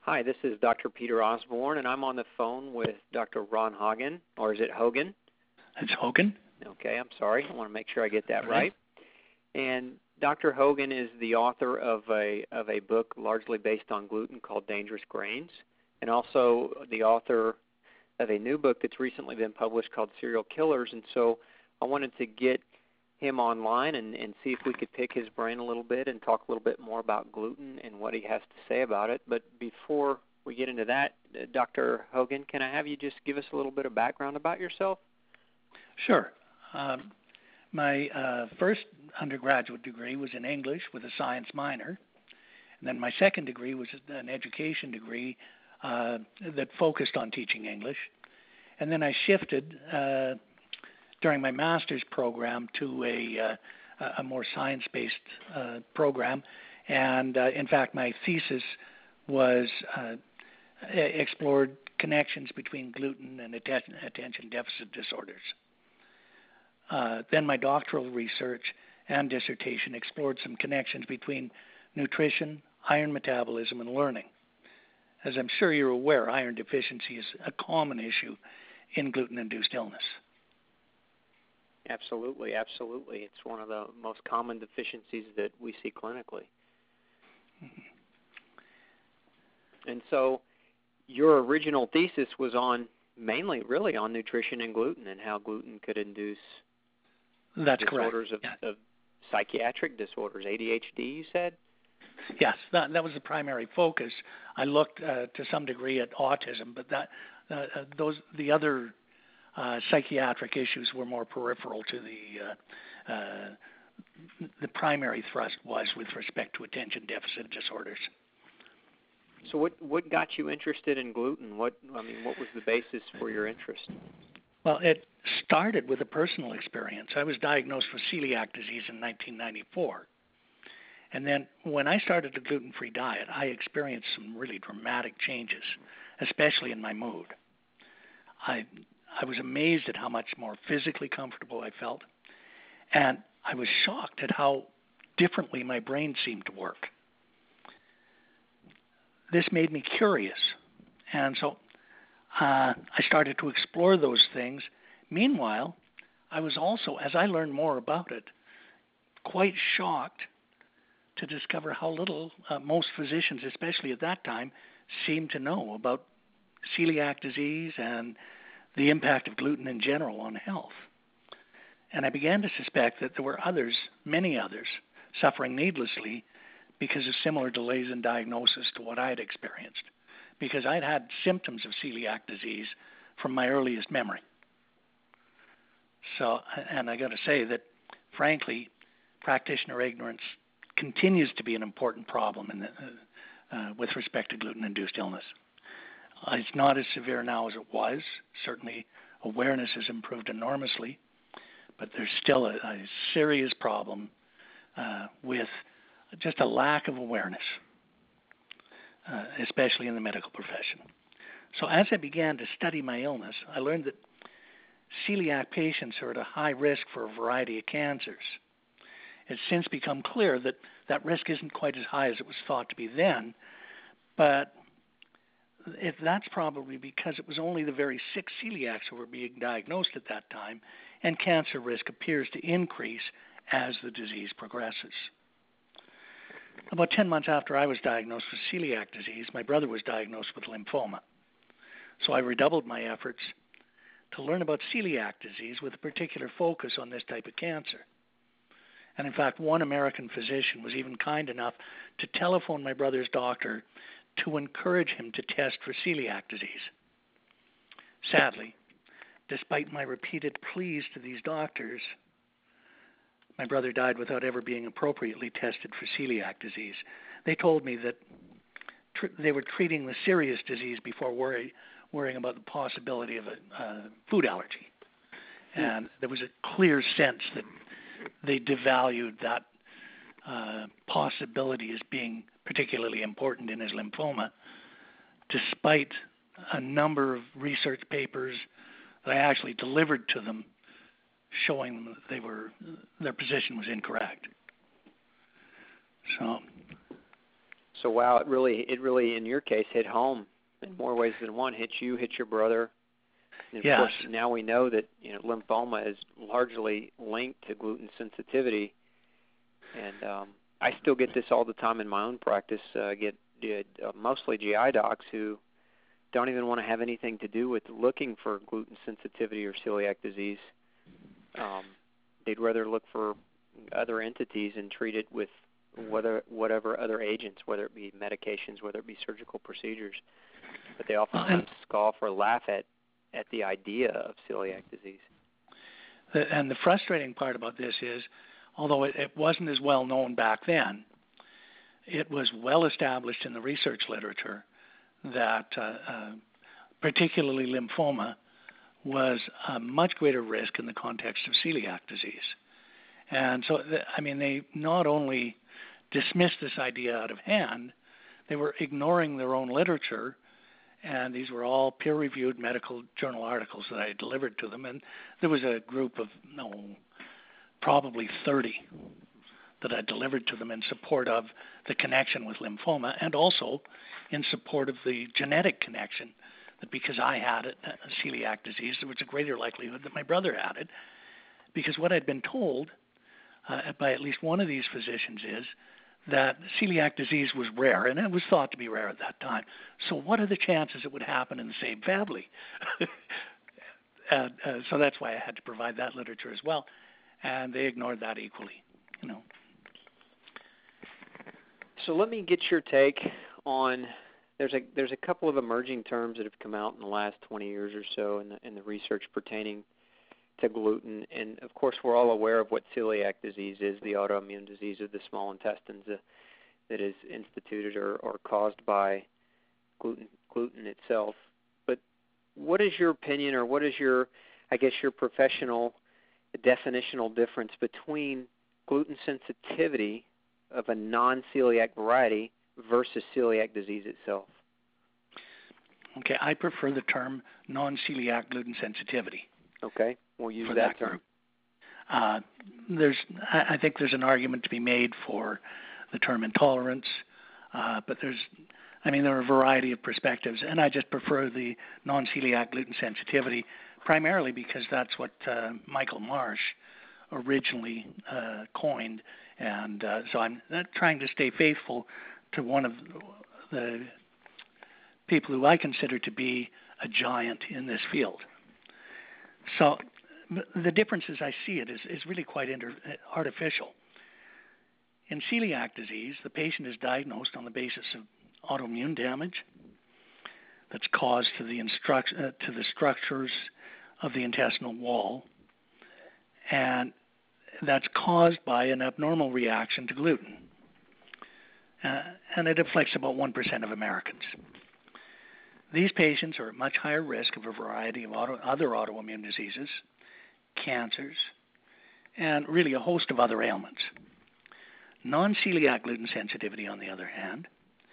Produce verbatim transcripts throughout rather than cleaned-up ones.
Hi, this is Doctor Peter Osborne, and I'm on the phone with Doctor Ron Hagen, or is it Hogan? It's Hogan. Okay, I'm sorry. I want to make sure I get that All right. right. And Doctor Hogan is the author of a of a book largely based on gluten called Dangerous Grains, and also the author of a new book that's recently been published called Serial Killers. And so I wanted to get him online and, and see if we could pick his brain a little bit and talk a little bit more about gluten and what he has to say about it. But before we get into that, uh, Doctor Hogan, can I have you just give us a little bit of background about yourself? Sure. Um, my uh, first undergraduate degree was in English with a science minor. And then my second degree was an education degree uh, that focused on teaching English. And then I shifted uh, during my master's program to a, uh, a more science-based uh, program. And uh, in fact, my thesis was uh, explored connections between gluten and atten- attention deficit disorders. Uh, then my doctoral research and dissertation explored some connections between nutrition, iron metabolism, and learning. As I'm sure you're aware, iron deficiency is a common issue in gluten-induced illness. Absolutely, absolutely. It's one of the most common deficiencies that we see clinically. Mm-hmm. And so your original thesis was on mainly really on nutrition and gluten and how gluten could induce That's disorders correct. of, Yeah. of psychiatric disorders, A D H D, you said? Yes, that, that was the primary focus. I looked uh, to some degree at autism, but that uh, uh, those the other uh, psychiatric issues were more peripheral to the uh, uh, the primary thrust was with respect to attention deficit disorders. So what what got you interested in gluten? What I mean, what was the basis for your interest? Well, it started with a personal experience. I was diagnosed with celiac disease in nineteen ninety-four. And then when I started a gluten-free diet, I experienced some really dramatic changes, especially in my mood. I I was amazed at how much more physically comfortable I felt, and I was shocked at how differently my brain seemed to work. This made me curious, and so uh, I started to explore those things. Meanwhile, I was also, as I learned more about it, quite shocked to discover how little uh, most physicians, especially at that time, seemed to know about celiac disease and the impact of gluten in general on health. And I began to suspect that there were others, many others, suffering needlessly because of similar delays in diagnosis to what I had experienced, because I'd had symptoms of celiac disease from my earliest memory. So, and I got to say that, frankly, practitioner ignorance continues to be an important problem in the, uh, uh, with respect to gluten-induced illness. Uh, it's not as severe now as it was. Certainly, awareness has improved enormously, but there's still a, a serious problem uh, with just a lack of awareness, uh, especially in the medical profession. So as I began to study my illness, I learned that celiac patients are at a high risk for a variety of cancers. It's since become clear that that risk isn't quite as high as it was thought to be then, but if that's probably because it was only the very sick celiacs who were being diagnosed at that time, and cancer risk appears to increase as the disease progresses. About ten months after I was diagnosed with celiac disease, my brother was diagnosed with lymphoma. So I redoubled my efforts to learn about celiac disease with a particular focus on this type of cancer. And in fact, one American physician was even kind enough to telephone my brother's doctor to encourage him to test for celiac disease. Sadly, despite my repeated pleas to these doctors, my brother died without ever being appropriately tested for celiac disease. They told me that tr- they were treating the serious disease before worry, worrying about the possibility of a uh, food allergy. And there was a clear sense that they devalued that uh, possibility as being particularly important in his lymphoma, despite a number of research papers that I actually delivered to them showing them that they were their position was incorrect. So, So wow, it really, it really, in your case, hit home in more ways than one. Hit you, hit your brother. And of Yes. course, now we know that you know lymphoma is largely linked to gluten sensitivity, and um, I still get this all the time in my own practice. Uh, I get uh, mostly G I docs who don't even want to have anything to do with looking for gluten sensitivity or celiac disease. Um, they'd rather look for other entities and treat it with whether whatever other agents, whether it be medications, whether it be surgical procedures. But they oftentimes uh, scoff or laugh at, at the idea of celiac disease. And the frustrating part about this is, although it, it wasn't as well known back then, it was well established in the research literature that uh, uh, particularly lymphoma was a much greater risk in the context of celiac disease. And so, I mean, they not only dismissed this idea out of hand, they were ignoring their own literature, and these were all peer-reviewed medical journal articles that I delivered to them. And there was a group of, no, probably thirty that I delivered to them in support of the connection with lymphoma, and also in support of the genetic connection, that because I had it, uh, celiac disease, there was a greater likelihood that my brother had it, because what I'd been told uh, by at least one of these physicians is that celiac disease was rare, and it was thought to be rare at that time. So what are the chances it would happen in the same family? and, uh, so that's why I had to provide that literature as well, and they ignored that equally, you know. So let me get your take on, there's a there's a couple of emerging terms that have come out in the last twenty years or so in the, in the research pertaining to gluten. And, of course, we're all aware of what celiac disease is, the autoimmune disease of the small intestines uh, that is instituted or, or caused by gluten gluten itself. But what is your opinion, or what is your, I guess, your professional definitional difference between gluten sensitivity of a non-celiac variety versus celiac disease itself? Okay, I prefer the term non-celiac gluten sensitivity. Okay, we'll use that, that term. Uh, there's, I think there's an argument to be made for the term intolerance, uh, but there's, I mean, there are a variety of perspectives, and I just prefer the non-celiac gluten sensitivity, primarily because that's what uh, Michael Marsh originally uh, coined. And uh, so I'm not trying to stay faithful to one of the people who I consider to be a giant in this field. So the difference as I see it is, is really quite inter- artificial. In celiac disease, the patient is diagnosed on the basis of autoimmune damage that's caused to the, instruct- uh, to the structures of the intestinal wall, and that's caused by an abnormal reaction to gluten. Uh, and it afflicts about one percent of Americans. These patients are at much higher risk of a variety of auto, other autoimmune diseases, cancers, and really a host of other ailments. Non-celiac gluten sensitivity, on the other hand,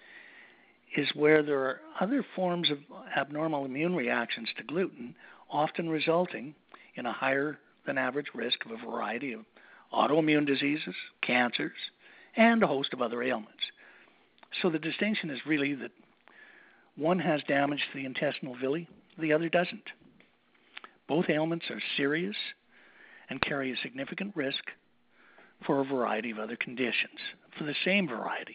is where there are other forms of abnormal immune reactions to gluten, often resulting in a higher than average risk of a variety of autoimmune diseases, cancers, and a host of other ailments. So the distinction is really that one has damage to the intestinal villi, the other doesn't. Both ailments are serious and carry a significant risk for a variety of other conditions, for the same variety.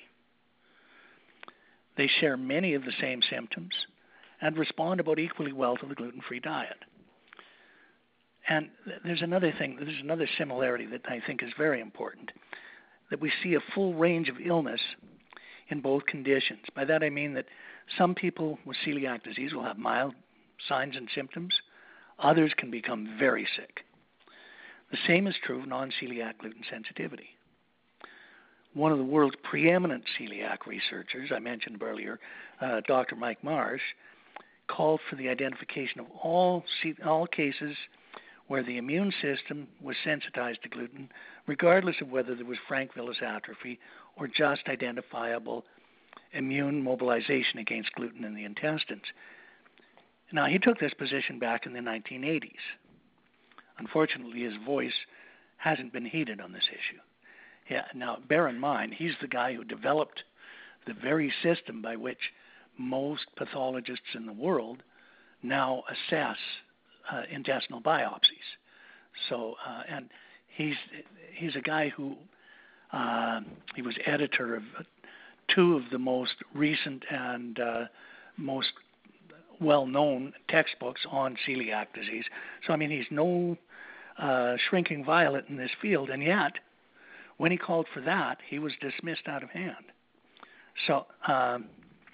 They share many of the same symptoms and respond about equally well to the gluten-free diet. And there's another thing, there's another similarity that I think is very important, that we see a full range of illness in both conditions. By that I mean that some people with celiac disease will have mild signs and symptoms. Others can become very sick. The same is true of non-celiac gluten sensitivity. One of the world's preeminent celiac researchers, I mentioned earlier, uh, Doctor Mike Marsh, called for the identification of all, all cases where the immune system was sensitized to gluten, regardless of whether there was frank villus atrophy or just identifiable immune mobilization against gluten in the intestines. Now, he took this position back in the nineteen eighties. Unfortunately, his voice hasn't been heeded on this issue. Yeah, now, bear in mind, he's the guy who developed the very system by which most pathologists in the world now assess uh, intestinal biopsies. So, uh, and he's he's a guy who uh, he was editor of two of the most recent and uh, most well-known textbooks on celiac disease. So, I mean, he's no uh, shrinking violet in this field, and yet, when he called for that, he was dismissed out of hand. So, um,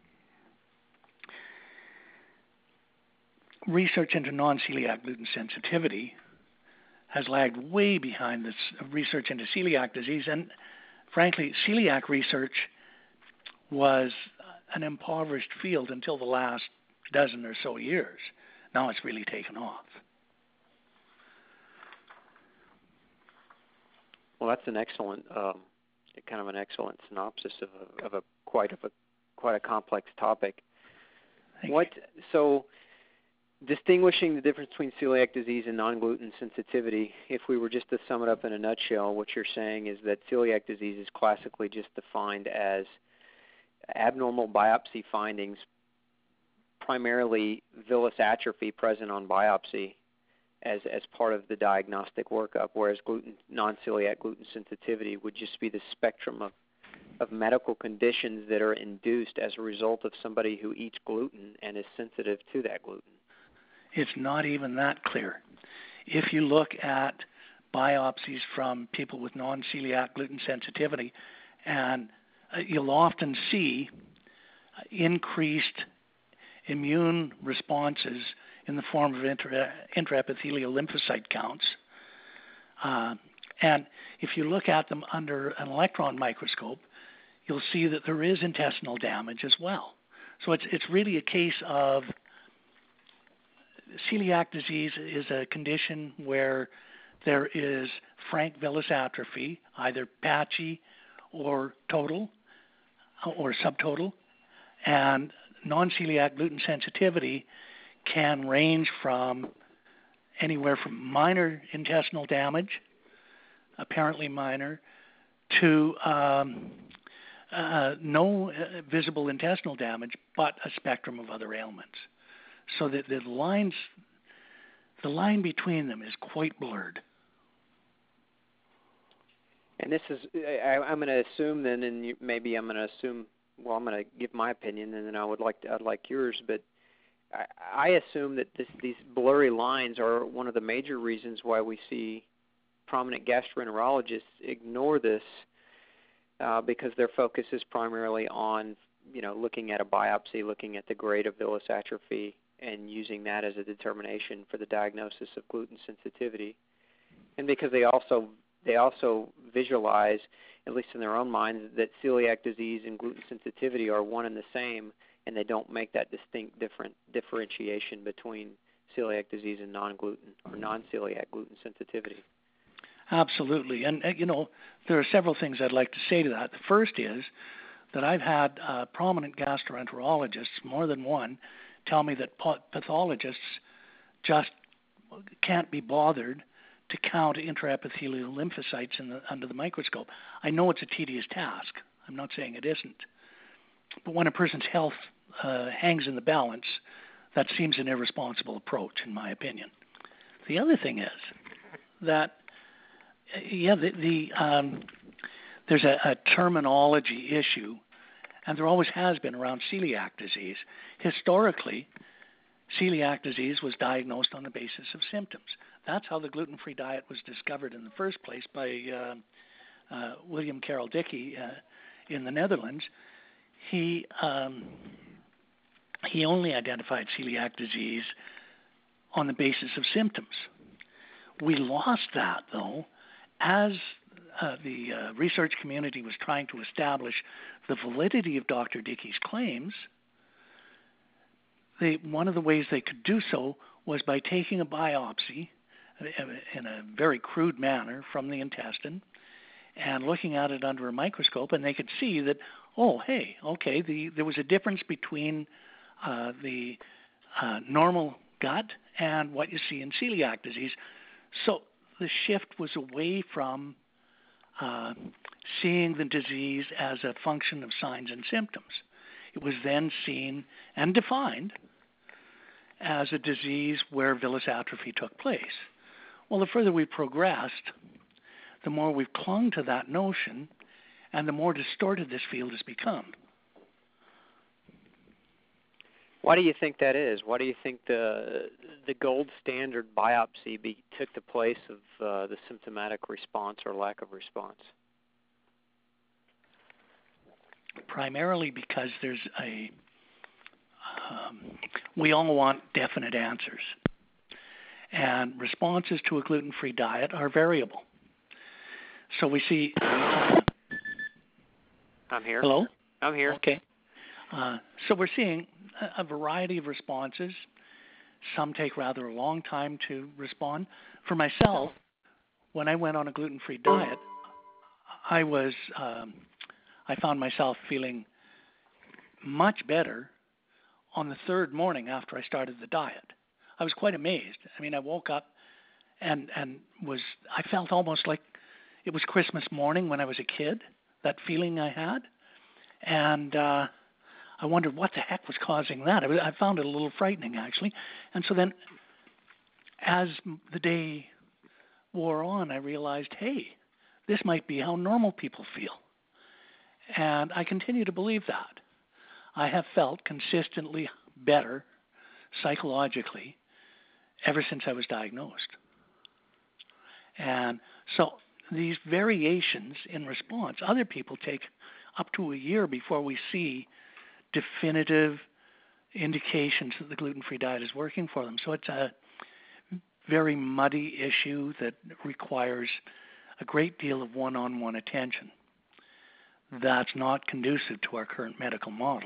research into non-celiac gluten sensitivity has lagged way behind this research into celiac disease, and frankly, celiac research was an impoverished field until the last dozen or so years. Now it's really taken off. Well, that's an excellent, um, kind of an excellent synopsis of a, of a quite of a quite a complex topic. Thank what you. So, distinguishing the difference between celiac disease and non-gluten sensitivity, if we were just to sum it up in a nutshell, what you're saying is that celiac disease is classically just defined as abnormal biopsy findings, primarily villus atrophy present on biopsy as, as part of the diagnostic workup, whereas gluten non-celiac gluten sensitivity would just be the spectrum of, of medical conditions that are induced as a result of somebody who eats gluten and is sensitive to that gluten. It's not even that clear. If you look at biopsies from people with non-celiac gluten sensitivity, and uh, you'll often see increased immune responses in the form of intra- intraepithelial lymphocyte counts. Uh, and if you look at them under an electron microscope, you'll see that there is intestinal damage as well. So it's it's really a case of celiac disease is a condition where there is frank villus atrophy, either patchy or total or subtotal, and non-celiac gluten sensitivity can range from anywhere from minor intestinal damage, apparently minor, to um, uh, no uh, visible intestinal damage, but a spectrum of other ailments. So that the lines, the line between them is quite blurred. And this is, I, I'm going to assume then, and you, maybe I'm going to assume, well, I'm going to give my opinion, and then I would like to, I'd like yours, but I, I assume that this, these blurry lines are one of the major reasons why we see prominent gastroenterologists ignore this, uh, because their focus is primarily on, you know, looking at a biopsy, looking at the grade of villus atrophy, and using that as a determination for the diagnosis of gluten sensitivity. And because they also they also visualize, at least in their own minds, that celiac disease and gluten sensitivity are one and the same, and they don't make that distinct different differentiation between celiac disease and non-gluten or non-celiac gluten sensitivity. Absolutely. And, uh, you know, there are several things I'd like to say to that. The first is that I've had uh, prominent gastroenterologists, more than one, tell me that pathologists just can't be bothered to count intraepithelial lymphocytes in the, under the microscope. I know it's a tedious task. I'm not saying it isn't. But when a person's health uh, hangs in the balance, that seems an irresponsible approach, in my opinion. The other thing is that, yeah, the, the um, there's a, a terminology issue, and there always has been around celiac disease. Historically, celiac disease was diagnosed on the basis of symptoms. That's how the gluten-free diet was discovered in the first place by uh, uh, William Carroll Dickey uh, in the Netherlands. He um, he only identified celiac disease on the basis of symptoms. We lost that, though, as uh, the uh, research community was trying to establish the validity of Doctor Dickey's claims. They, one of the ways they could do so was by taking a biopsy in a very crude manner from the intestine and looking at it under a microscope, and they could see that, oh, hey, okay, the, there was a difference between uh, the uh, normal gut and what you see in celiac disease. So the shift was away from uh, seeing the disease as a function of signs and symptoms. It was then seen and defined as a disease where villus atrophy took place. Well, the further we progressed, the more we've clung to that notion, and the more distorted this field has become. Why do you think that is? Why do you think the the gold standard biopsy be, took the place of uh, the symptomatic response or lack of response? Primarily because there's a um, we all want definite answers, and responses to a gluten-free diet are variable. So we see. Uh, I'm here. Hello? I'm here. Okay. Uh, so we're seeing a, a variety of responses. Some take rather a long time to respond. For myself, when I went on a gluten-free diet, I was um, I found myself feeling much better on the third morning after I started the diet. I was quite amazed. I mean, I woke up and and was I felt almost like it was Christmas morning when I was a kid, that feeling I had. And uh, I wondered what the heck was causing that. I, was, I found it a little frightening, actually. And so then as the day wore on, I realized, hey, this might be how normal people feel. And I continue to believe that. I have felt consistently better psychologically ever since I was diagnosed. And so these variations in response, other people take up to a year before we see definitive indications that the gluten-free diet is working for them. So it's a very muddy issue that requires a great deal of one-on-one attention. That's not conducive to our current medical model.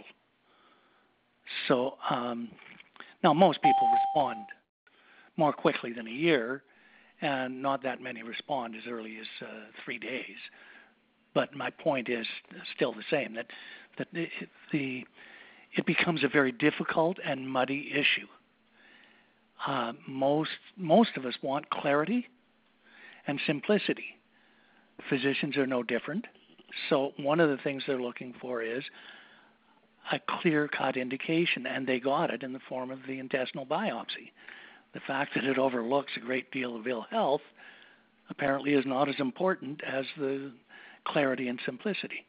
So um, now most people respond more quickly than a year, and not that many respond as early as uh, three days. But my point is still the same, that that the, the it becomes a very difficult and muddy issue. Uh, most most of us want clarity and simplicity. Physicians are no different. So one of the things they're looking for is a clear-cut indication, and they got it in the form of the intestinal biopsy. The fact that it overlooks a great deal of ill health apparently is not as important as the clarity and simplicity.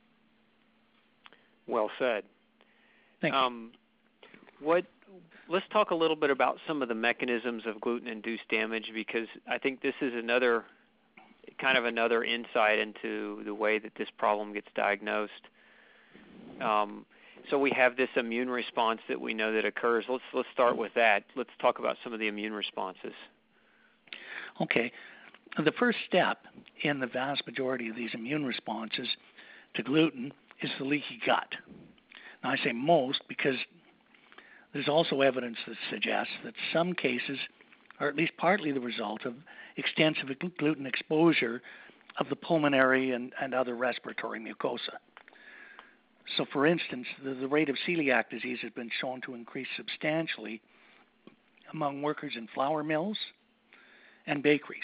Well said. Thank um, you. What? Let's talk a little bit about some of the mechanisms of gluten-induced damage, because I think this is another kind of another insight into the way that this problem gets diagnosed. Um, so we have this immune response that we know that occurs. Let's let's start with that. Let's talk about some of the immune responses. Okay. The first step in the vast majority of these immune responses to gluten is the leaky gut. Now I say most because there's also evidence that suggests that some cases are at least partly the result of extensive gluten exposure of the pulmonary and, and other respiratory mucosa. So, for instance, the, the rate of celiac disease has been shown to increase substantially among workers in flour mills and bakeries.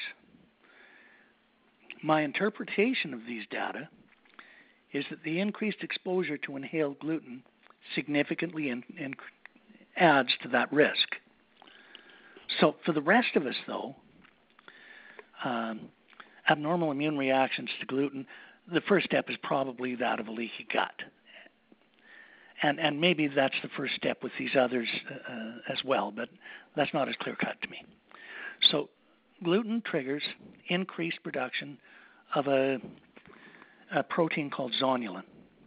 My interpretation of these data is that the increased exposure to inhaled gluten significantly in, in, adds to that risk. So for the rest of us, though, um, abnormal immune reactions to gluten, the first step is probably that of a leaky gut. And and maybe that's the first step with these others uh, as well, but that's not as clear-cut to me. So gluten triggers increased production of a, a protein called zonulin.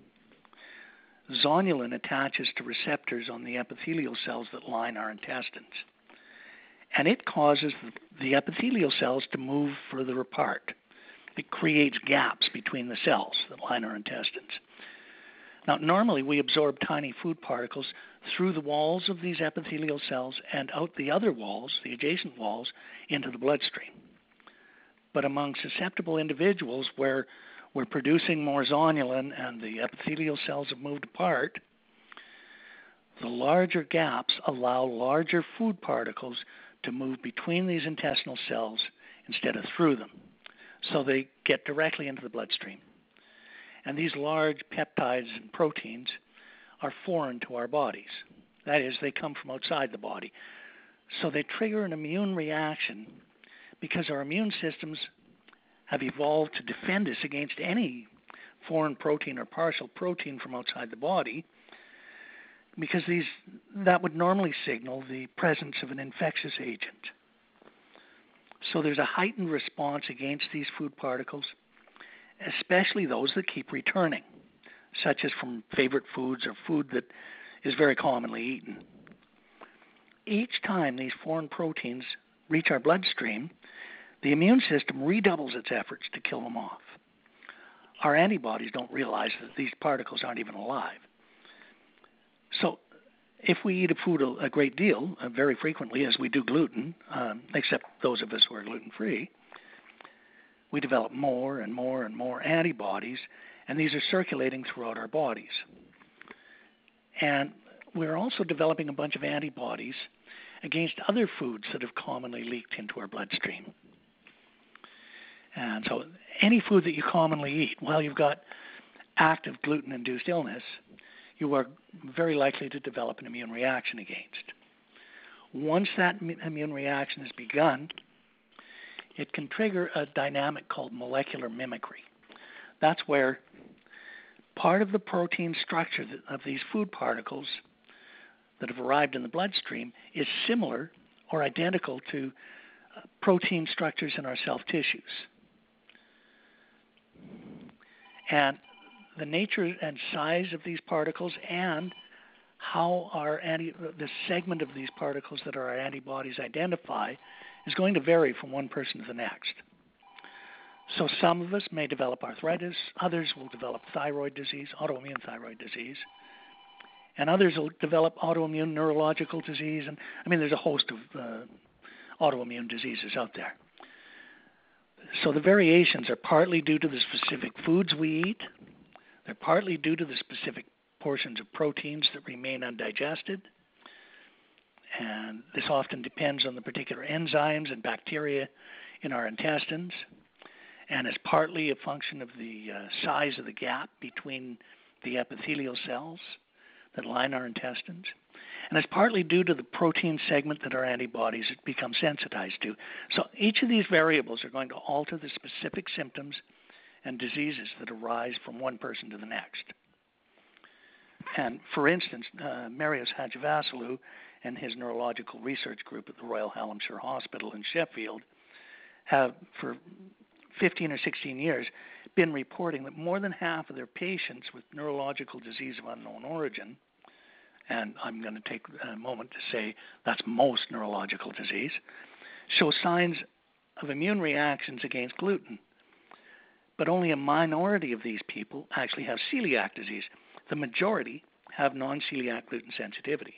Zonulin attaches to receptors on the epithelial cells that line our intestines. And it causes the epithelial cells to move further apart. It creates gaps between the cells that line our intestines. Now, normally we absorb tiny food particles through the walls of these epithelial cells and out the other walls, the adjacent walls, into the bloodstream. But among susceptible individuals where we're producing more zonulin and the epithelial cells have moved apart, the larger gaps allow larger food particles to move between these intestinal cells instead of through them. So they get directly into the bloodstream. And these large peptides and proteins are foreign to our bodies. That is, they come from outside the body. So they trigger an immune reaction because our immune systems have evolved to defend us against any foreign protein or partial protein from outside the body, because these that would normally signal the presence of an infectious agent. So there's a heightened response against these food particles, especially those that keep returning, such as from favorite foods or food that is very commonly eaten. Each time these foreign proteins reach our bloodstream, the immune system redoubles its efforts to kill them off. Our antibodies don't realize that these particles aren't even alive. So if we eat a food a great deal, uh, very frequently, as we do gluten, um, except those of us who are gluten-free, we develop more and more and more antibodies, and these are circulating throughout our bodies. And we're also developing a bunch of antibodies against other foods that have commonly leaked into our bloodstream. And so any food that you commonly eat, while you've got active gluten-induced illness, you are very likely to develop an immune reaction against. Once that immune reaction has begun, it can trigger a dynamic called molecular mimicry. That's where part of the protein structure of these food particles that have arrived in the bloodstream is similar or identical to protein structures in our self-tissues. And the nature and size of these particles and how our anti, the segment of these particles that our antibodies identify is going to vary from one person to the next. So some of us may develop arthritis, others will develop thyroid disease, autoimmune thyroid disease, and others will develop autoimmune neurological disease. And I mean, there's a host of uh, autoimmune diseases out there. So the variations are partly due to the specific foods we eat. They're partly due to the specific portions of proteins that remain undigested. And this often depends on the particular enzymes and bacteria in our intestines. And is partly a function of the uh, size of the gap between the epithelial cells that line our intestines. And it's partly due to the protein segment that our antibodies become sensitized to. So each of these variables are going to alter the specific symptoms and diseases that arise from one person to the next. And for instance, uh, Marius Hadjivassiliou and his neurological research group at the Royal Hallamshire Hospital in Sheffield have, for fifteen or sixteen years, been reporting that more than half of their patients with neurological disease of unknown origin, and I'm going to take a moment to say that's most neurological disease, show signs of immune reactions against gluten. But only a minority of these people actually have celiac disease. The majority have non-celiac gluten sensitivity.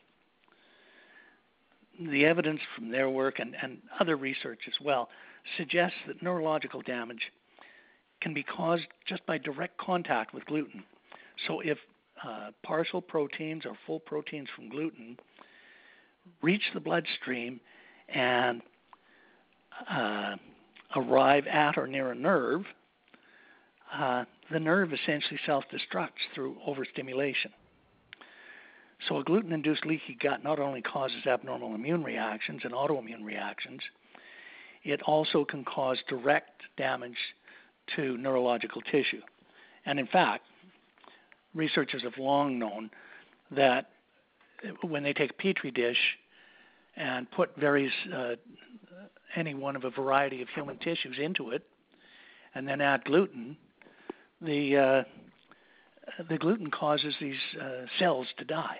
The evidence from their work and, and other research as well suggests that neurological damage can be caused just by direct contact with gluten. So if uh, partial proteins or full proteins from gluten reach the bloodstream and uh, arrive at or near a nerve, uh, the nerve essentially self-destructs through overstimulation. So a gluten-induced leaky gut not only causes abnormal immune reactions and autoimmune reactions, it also can cause direct damage to neurological tissue. And in fact, researchers have long known that when they take a petri dish and put various, uh, any one of a variety of human tissues into it, and then add gluten, the uh, the gluten causes these uh, cells to die.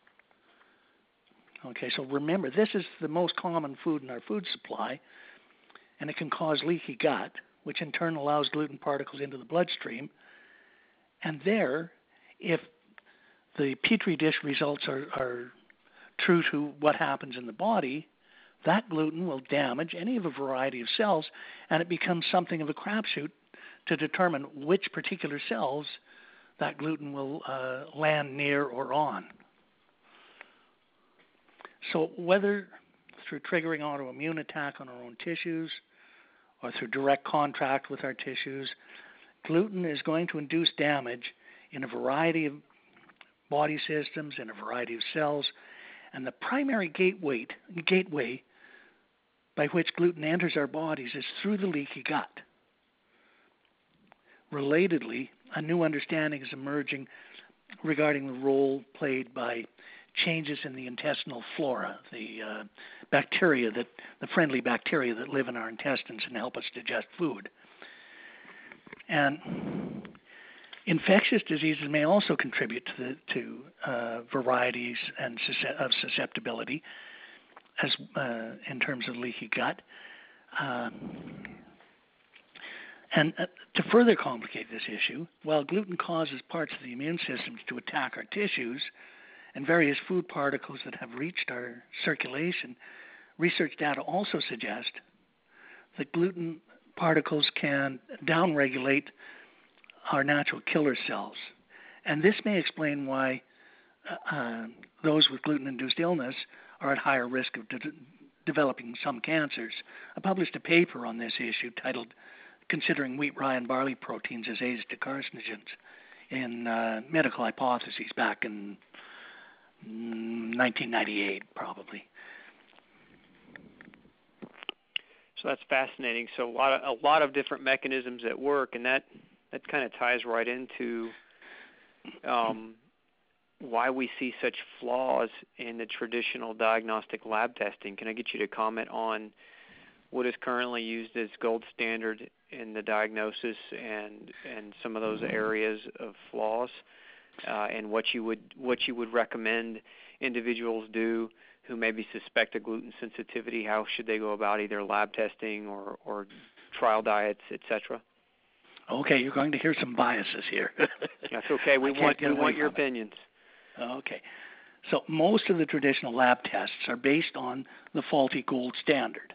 Okay, so remember, this is the most common food in our food supply, and it can cause leaky gut, which in turn allows gluten particles into the bloodstream. And there, if the petri dish results are, are true to what happens in the body, that gluten will damage any of a variety of cells, and it becomes something of a crapshoot to determine which particular cells that gluten will uh, land near or on. So whether through triggering autoimmune attack on our own tissues or through direct contact with our tissues, gluten is going to induce damage in a variety of body systems, in a variety of cells, and the primary gateway, gateway by which gluten enters our bodies is through the leaky gut. Relatedly, a new understanding is emerging regarding the role played by changes in the intestinal flora, the uh, bacteria that, the friendly bacteria that live in our intestines and help us digest food. And infectious diseases may also contribute to, the, to uh, varieties and of susceptibility, as uh, in terms of leaky gut. Uh, and uh, to further complicate this issue, while gluten causes parts of the immune system to attack our tissues and various food particles that have reached our circulation, research data also suggest that gluten particles can downregulate our natural killer cells. And this may explain why uh, uh, those with gluten-induced illness are at higher risk of de- developing some cancers. I published a paper on this issue titled Considering Wheat, Rye, and Barley Proteins as Aids to Carcinogens in uh, Medical Hypotheses back in nineteen ninety-eight, probably. So that's fascinating. So a lot of a lot of different mechanisms at work, and that that kind of ties right into um, why we see such flaws in the traditional diagnostic lab testing. Can I get you to comment on what is currently used as gold standard in the diagnosis and and some of those areas of flaws, uh, and what you would what you would recommend individuals do who maybe suspect a gluten sensitivity? How should they go about either lab testing or, or trial diets, et cetera? Okay, you're going to hear some biases here. That's okay. We want we want your opinions. Okay. So most of the traditional lab tests are based on the faulty gold standard.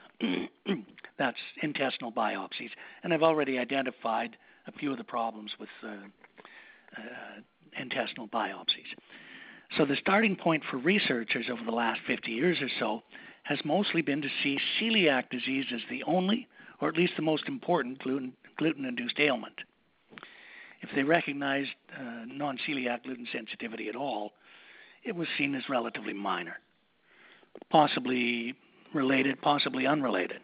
That's intestinal biopsies. And I've already identified a few of the problems with uh, uh, intestinal biopsies. So the starting point for researchers over the last fifty years or so has mostly been to see celiac disease as the only, or at least the most important, gluten, gluten-induced ailment. If they recognized uh, non-celiac gluten sensitivity at all, it was seen as relatively minor, possibly related, possibly unrelated.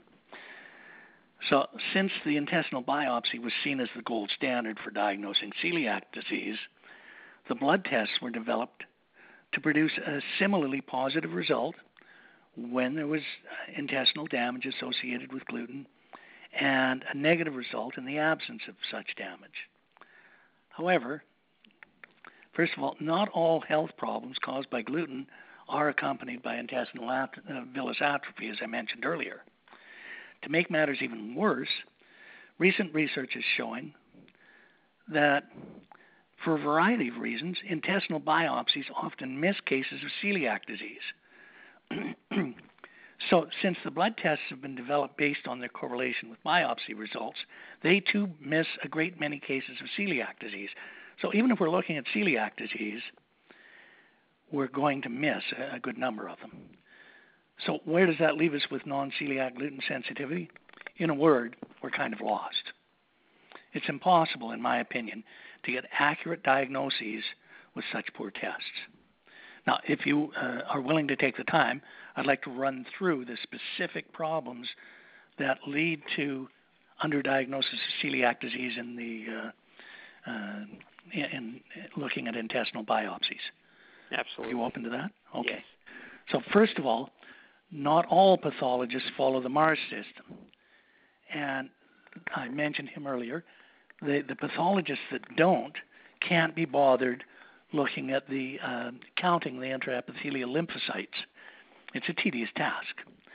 So since the intestinal biopsy was seen as the gold standard for diagnosing celiac disease, the blood tests were developed to produce a similarly positive result when there was intestinal damage associated with gluten and a negative result in the absence of such damage. However, first of all, not all health problems caused by gluten are accompanied by intestinal at- uh, villus atrophy, as I mentioned earlier. To make matters even worse, recent research is showing that for a variety of reasons, intestinal biopsies often miss cases of celiac disease. So since the blood tests have been developed based on their correlation with biopsy results, they too miss a great many cases of celiac disease. So even if we're looking at celiac disease, we're going to miss a good number of them. So where does that leave us with non-celiac gluten sensitivity? In a word, we're kind of lost. It's impossible, in my opinion, to get accurate diagnoses with such poor tests. Now, if you uh, are willing to take the time, I'd like to run through the specific problems that lead to underdiagnosis of celiac disease in the uh, uh, in, in looking at intestinal biopsies. Absolutely. Are you open to that? Okay. Yes. So first of all, not all pathologists follow the Mars system. And I mentioned him earlier. The, the pathologists that don't can't be bothered looking at the uh, counting the intraepithelial lymphocytes. It's a tedious task.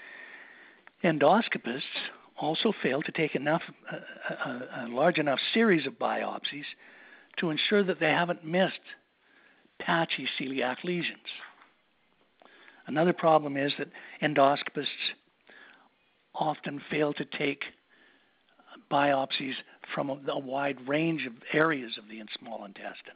Endoscopists also fail to take enough, uh, a, a large enough series of biopsies to ensure that they haven't missed patchy celiac lesions. Another problem is that endoscopists often fail to take biopsies from a, a wide range of areas of the small intestine.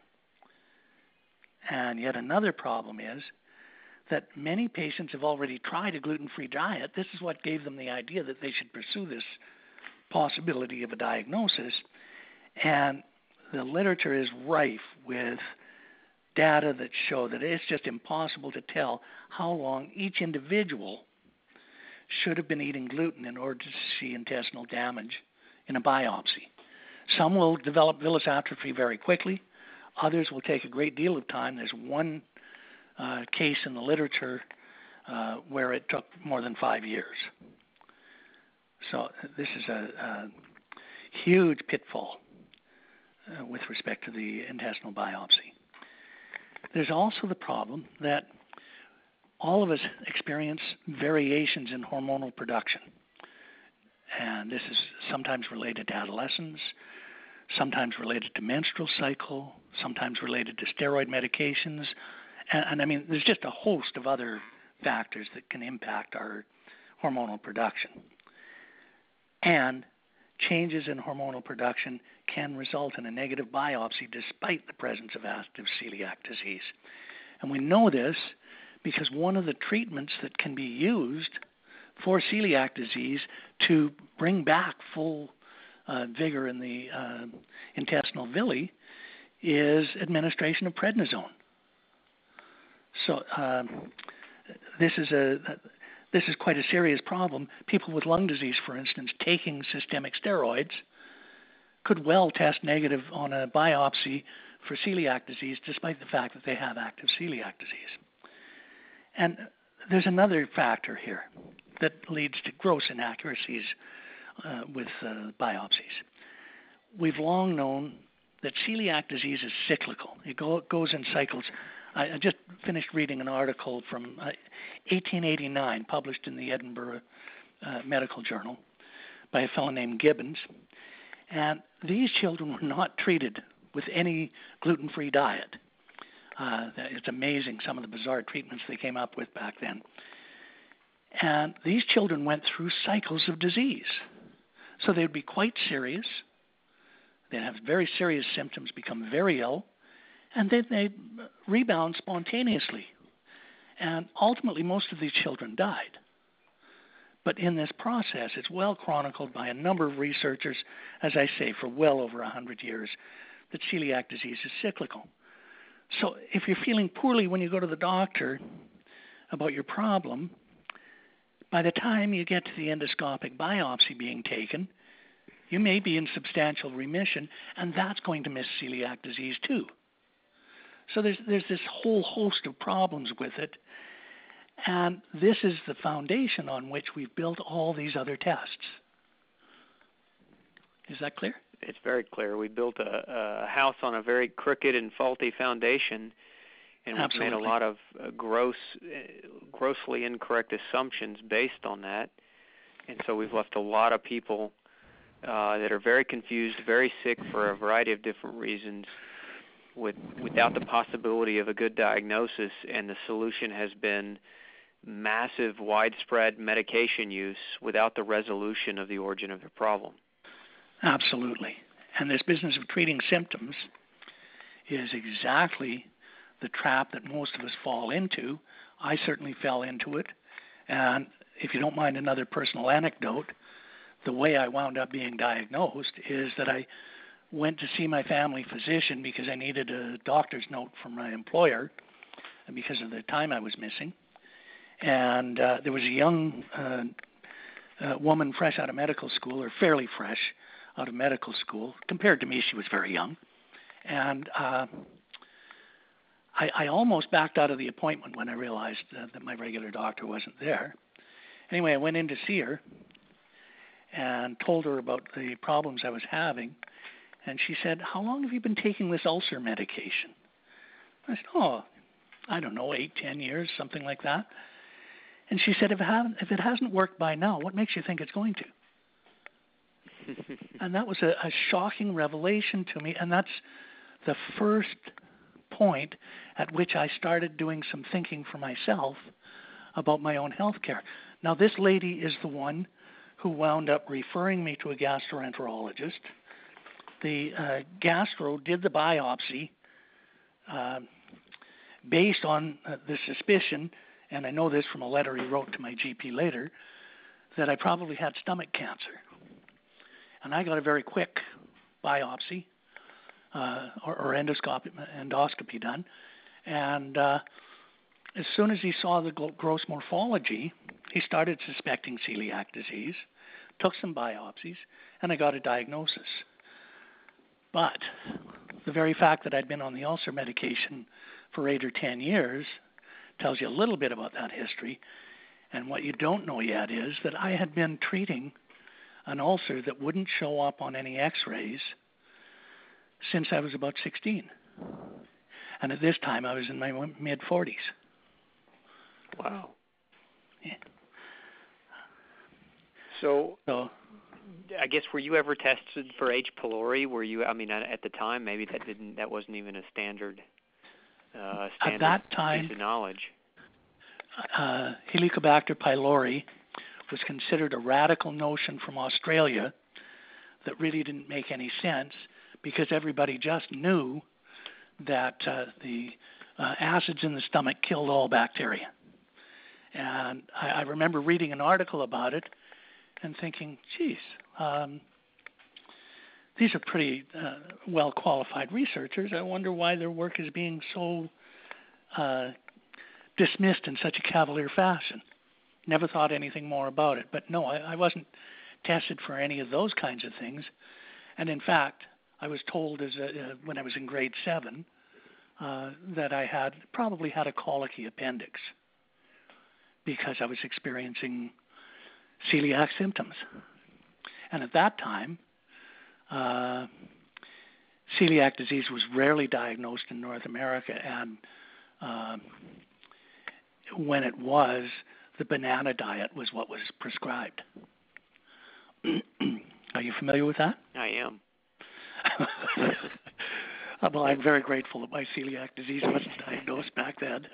And yet another problem is that many patients have already tried a gluten-free diet. This is what gave them the idea that they should pursue this possibility of a diagnosis. And the literature is rife with data that show that it's just impossible to tell how long each individual should have been eating gluten in order to see intestinal damage in a biopsy. Some will develop villus atrophy very quickly. Others will take a great deal of time. There's one uh, case in the literature uh, where it took more than five years. So this is a, a huge pitfall uh, with respect to the intestinal biopsy. There's also the problem that all of us experience variations in hormonal production. And this is sometimes related to adolescence, sometimes related to menstrual cycle, sometimes related to steroid medications. And, and I mean, there's just a host of other factors that can impact our hormonal production. And changes in hormonal production can result in a negative biopsy despite the presence of active celiac disease. And we know this because one of the treatments that can be used for celiac disease to bring back full uh, vigor in the uh, intestinal villi is administration of prednisone. So uh, this is a this is quite a serious problem. People with lung disease, for instance, taking systemic steroids could well test negative on a biopsy for celiac disease, despite the fact that they have active celiac disease. And there's another factor here that leads to gross inaccuracies uh, with uh, biopsies. We've long known that celiac disease is cyclical. It go, goes in cycles. I, I just finished reading an article from uh, eighteen eighty-nine, published in the Edinburgh uh, Medical Journal by a fellow named Gibbons. And these children were not treated with any gluten-free diet. Uh, it's amazing some of the bizarre treatments they came up with back then. And these children went through cycles of disease. So they would be quite serious. They'd have very serious symptoms, become very ill, and then they'd rebound spontaneously. And ultimately, most of these children died. But in this process, it's well chronicled by a number of researchers, as I say, for well over one hundred years, that celiac disease is cyclical. So if you're feeling poorly when you go to the doctor about your problem, by the time you get to the endoscopic biopsy being taken, you may be in substantial remission, and that's going to miss celiac disease too. So there's there's this whole host of problems with it, and this is the foundation on which we've built all these other tests. Is that clear? It's very clear. We built a, a house on a very crooked and faulty foundation, and we've Absolutely. made a lot of uh, gross, uh, grossly incorrect assumptions based on that. And so we've left a lot of people uh, that are very confused, very sick for a variety of different reasons, with without the possibility of a good diagnosis. And the solution has been massive, widespread medication use without the resolution of the origin of the problem. Absolutely. And this business of treating symptoms is exactly the trap that most of us fall into. I certainly fell into it. And if you don't mind another personal anecdote, the way I wound up being diagnosed is that I went to see my family physician because I needed a doctor's note from my employer because of the time I was missing. And uh, there was a young uh, uh, woman fresh out of medical school, or fairly fresh out of medical school. Compared to me, she was very young. And uh, I, I almost backed out of the appointment when I realized uh, that my regular doctor wasn't there. Anyway, I went in to see her and told her about the problems I was having. And she said, "How long have you been taking this ulcer medication?" I said, "Oh, I don't know, eight, ten years, something like that." And she said, if it, haven't, if it hasn't worked by now, what makes you think it's going to? And that was a, a shocking revelation to me. And that's the first point at which I started doing some thinking for myself about my own health care. Now, this lady is the one who wound up referring me to a gastroenterologist. The uh, gastro did the biopsy uh, based on uh, the suspicion, and I know this from a letter he wrote to my G P later, that I probably had stomach cancer. And I got a very quick biopsy uh, or, or endoscopy, endoscopy done. And uh, as soon as he saw the gross morphology, he started suspecting celiac disease, took some biopsies, and I got a diagnosis. But the very fact that I'd been on the ulcer medication for eight or ten years tells you a little bit about that history. And what you don't know yet is that I had been treating an ulcer that wouldn't show up on any x-rays since I was about sixteen. And at this time, I was in my mid-forties. Wow. Yeah. So, so, I guess, were you ever tested for H. pylori? Were you? I mean, at the time, maybe that didn't. That wasn't even a standard. Uh, standard at that time, piece of knowledge. Uh, Helicobacter pylori was considered a radical notion from Australia that really didn't make any sense because everybody just knew that uh, the uh, acids in the stomach killed all bacteria. And I, I remember reading an article about it and thinking, geez, um, these are pretty uh, well-qualified researchers. I wonder why their work is being so uh, dismissed in such a cavalier fashion. Never thought anything more about it. But no, I, I wasn't tested for any of those kinds of things. And in fact, I was told as a, uh, when I was in grade seven uh, that I had probably had a colicky appendix because I was experiencing celiac symptoms. And at that time, uh, celiac disease was rarely diagnosed in North America, and uh, when it was, the banana diet was what was prescribed. Are you familiar with that? I am. Well, I'm very grateful that my celiac disease wasn't diagnosed back then.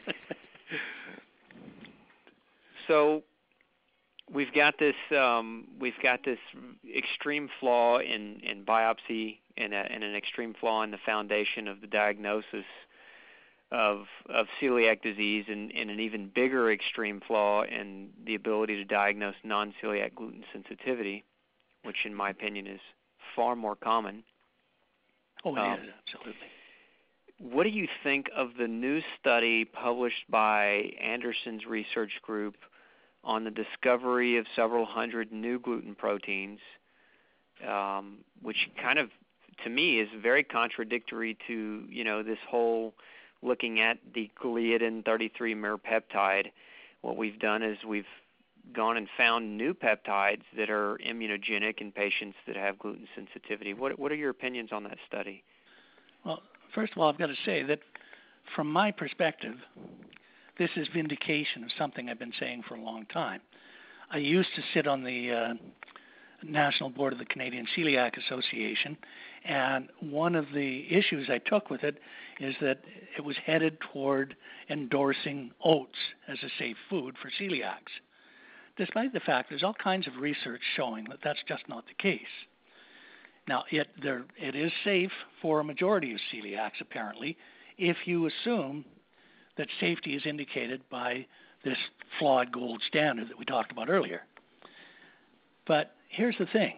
So we've got this um, we've got this extreme flaw in, in biopsy and, a, and an extreme flaw in the foundation of the diagnosis of of celiac disease, and, and an even bigger extreme flaw in the ability to diagnose non-celiac gluten sensitivity, which in my opinion is far more common. Oh, it um, is, absolutely. What do you think of the new study published by Anderson's research group on the discovery of several hundred new gluten proteins, um, which kind of, to me, is very contradictory to, you know, this whole looking at the gliadin thirty-three merpeptide? What we've done is we've gone and found new peptides that are immunogenic in patients that have gluten sensitivity. What, what are your opinions on that study? Well, first of all, I've got to say that from my perspective, this is vindication of something I've been saying for a long time. I used to sit on the uh, National Board of the Canadian Celiac Association, and one of the issues I took with it is that it was headed toward endorsing oats as a safe food for celiacs, despite the fact there's all kinds of research showing that that's just not the case. Now, it, there, it is safe for a majority of celiacs, apparently, if you assume that safety is indicated by this flawed gold standard that we talked about earlier. But here's the thing.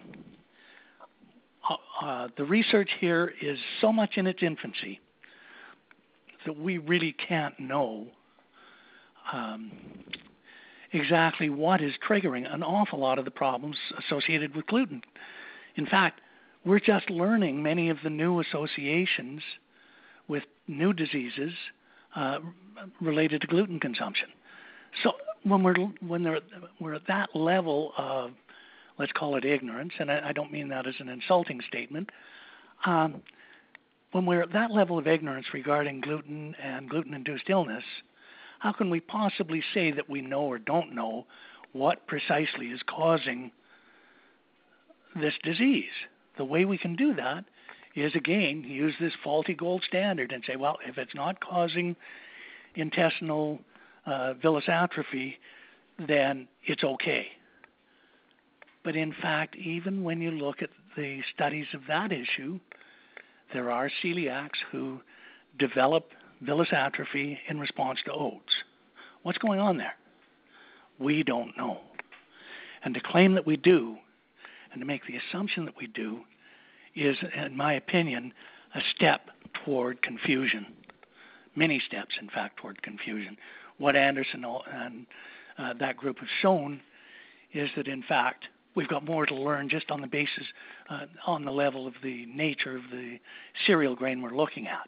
Uh, uh, the research here is so much in its infancy that we really can't know um, exactly what is triggering an awful lot of the problems associated with gluten. In fact, we're just learning many of the new associations with new diseases uh, related to gluten consumption. So when we're when they're, we're at that level of, let's call it ignorance, and I, I don't mean that as an insulting statement, um, when we're at that level of ignorance regarding gluten and gluten-induced illness, how can we possibly say that we know or don't know what precisely is causing this disease? The way we can do that is, again, use this faulty gold standard and say, well, if it's not causing intestinal uh, villus atrophy, then it's okay. But in fact, even when you look at the studies of that issue, there are celiacs who develop villus atrophy in response to oats. What's going on there? We don't know. And to claim that we do, and to make the assumption that we do is, in my opinion, a step toward confusion. Many steps, in fact, toward confusion. What Anderson and uh, that group have shown is that, in fact, we've got more to learn just on the basis, uh, on the level of the nature of the cereal grain we're looking at.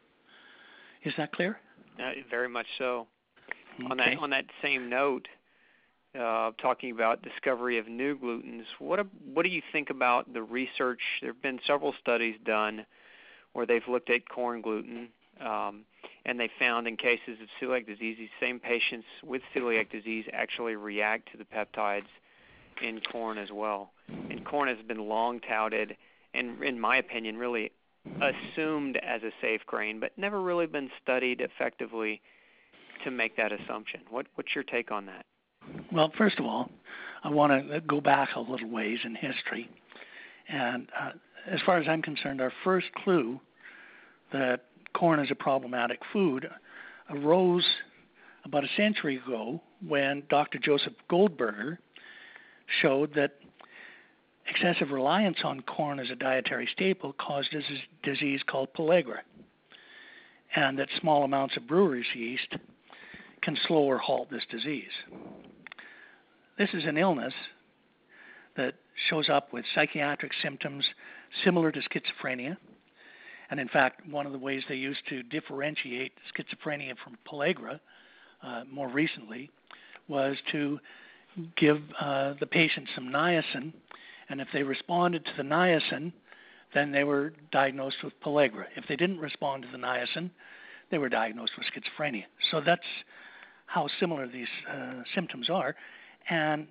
Is that clear? Uh, very much so. Okay. On that on that same note, uh, talking about discovery of new glutens, what a, what do you think about the research? There have been several studies done where they've looked at corn gluten, um, and they found in cases of celiac disease, these same patients with celiac disease actually react to the peptides in corn as well. And corn has been long touted and, in my opinion, really assumed as a safe grain, but never really been studied effectively to make that assumption. What, what's your take on that? Well, first of all, I want to go back a little ways in history. And uh, as far as I'm concerned, our first clue that corn is a problematic food arose about a century ago when Doctor Joseph Goldberger showed that excessive reliance on corn as a dietary staple caused a disease called pellagra, and that small amounts of brewer's yeast can slow or halt this disease. This is an illness that shows up with psychiatric symptoms similar to schizophrenia, and in fact, one of the ways they used to differentiate schizophrenia from pellagra uh, more recently was to give uh, the patient some niacin, and if they responded to the niacin, then they were diagnosed with pellagra. If they didn't respond to the niacin, they were diagnosed with schizophrenia. So that's how similar these uh, symptoms are. And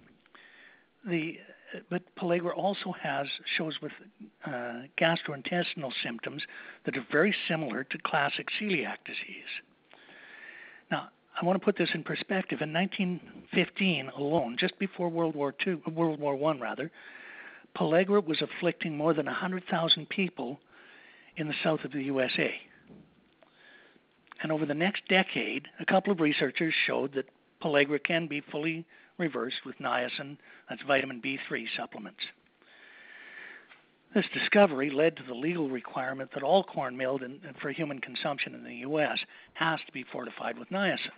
the but pellagra also has shows with uh, gastrointestinal symptoms that are very similar to classic celiac disease. Now, I want to put this in perspective. In nineteen fifteen alone, just before World War Two, World War One rather, pellagra was afflicting more than one hundred thousand people in the south of the U S A. And over the next decade, a couple of researchers showed that pellagra can be fully reversed with niacin, that's vitamin B three supplements. This discovery led to the legal requirement that all corn milled in, for human consumption in the U S has to be fortified with niacin.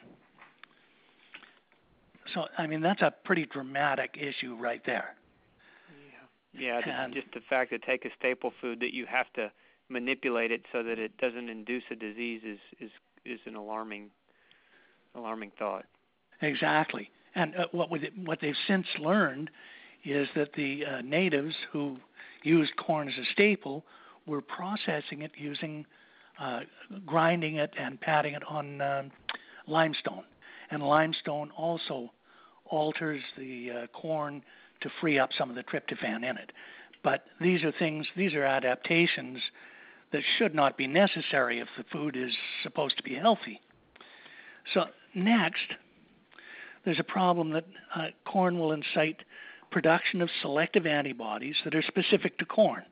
So, I mean, that's a pretty dramatic issue right there. Yeah, yeah and, just the fact that take a staple food that you have to manipulate it so that it doesn't induce a disease is, is, is an alarming, alarming thought. Exactly. And uh, what, we, what they've since learned is that the uh, natives who used corn as a staple were processing it using, uh, grinding it and patting it on uh, limestone. And limestone also alters the uh, corn to free up some of the tryptophan in it. But these are things, these are adaptations that should not be necessary if the food is supposed to be healthy. So next, there's a problem that uh, corn will incite production of selective antibodies that are specific to corn.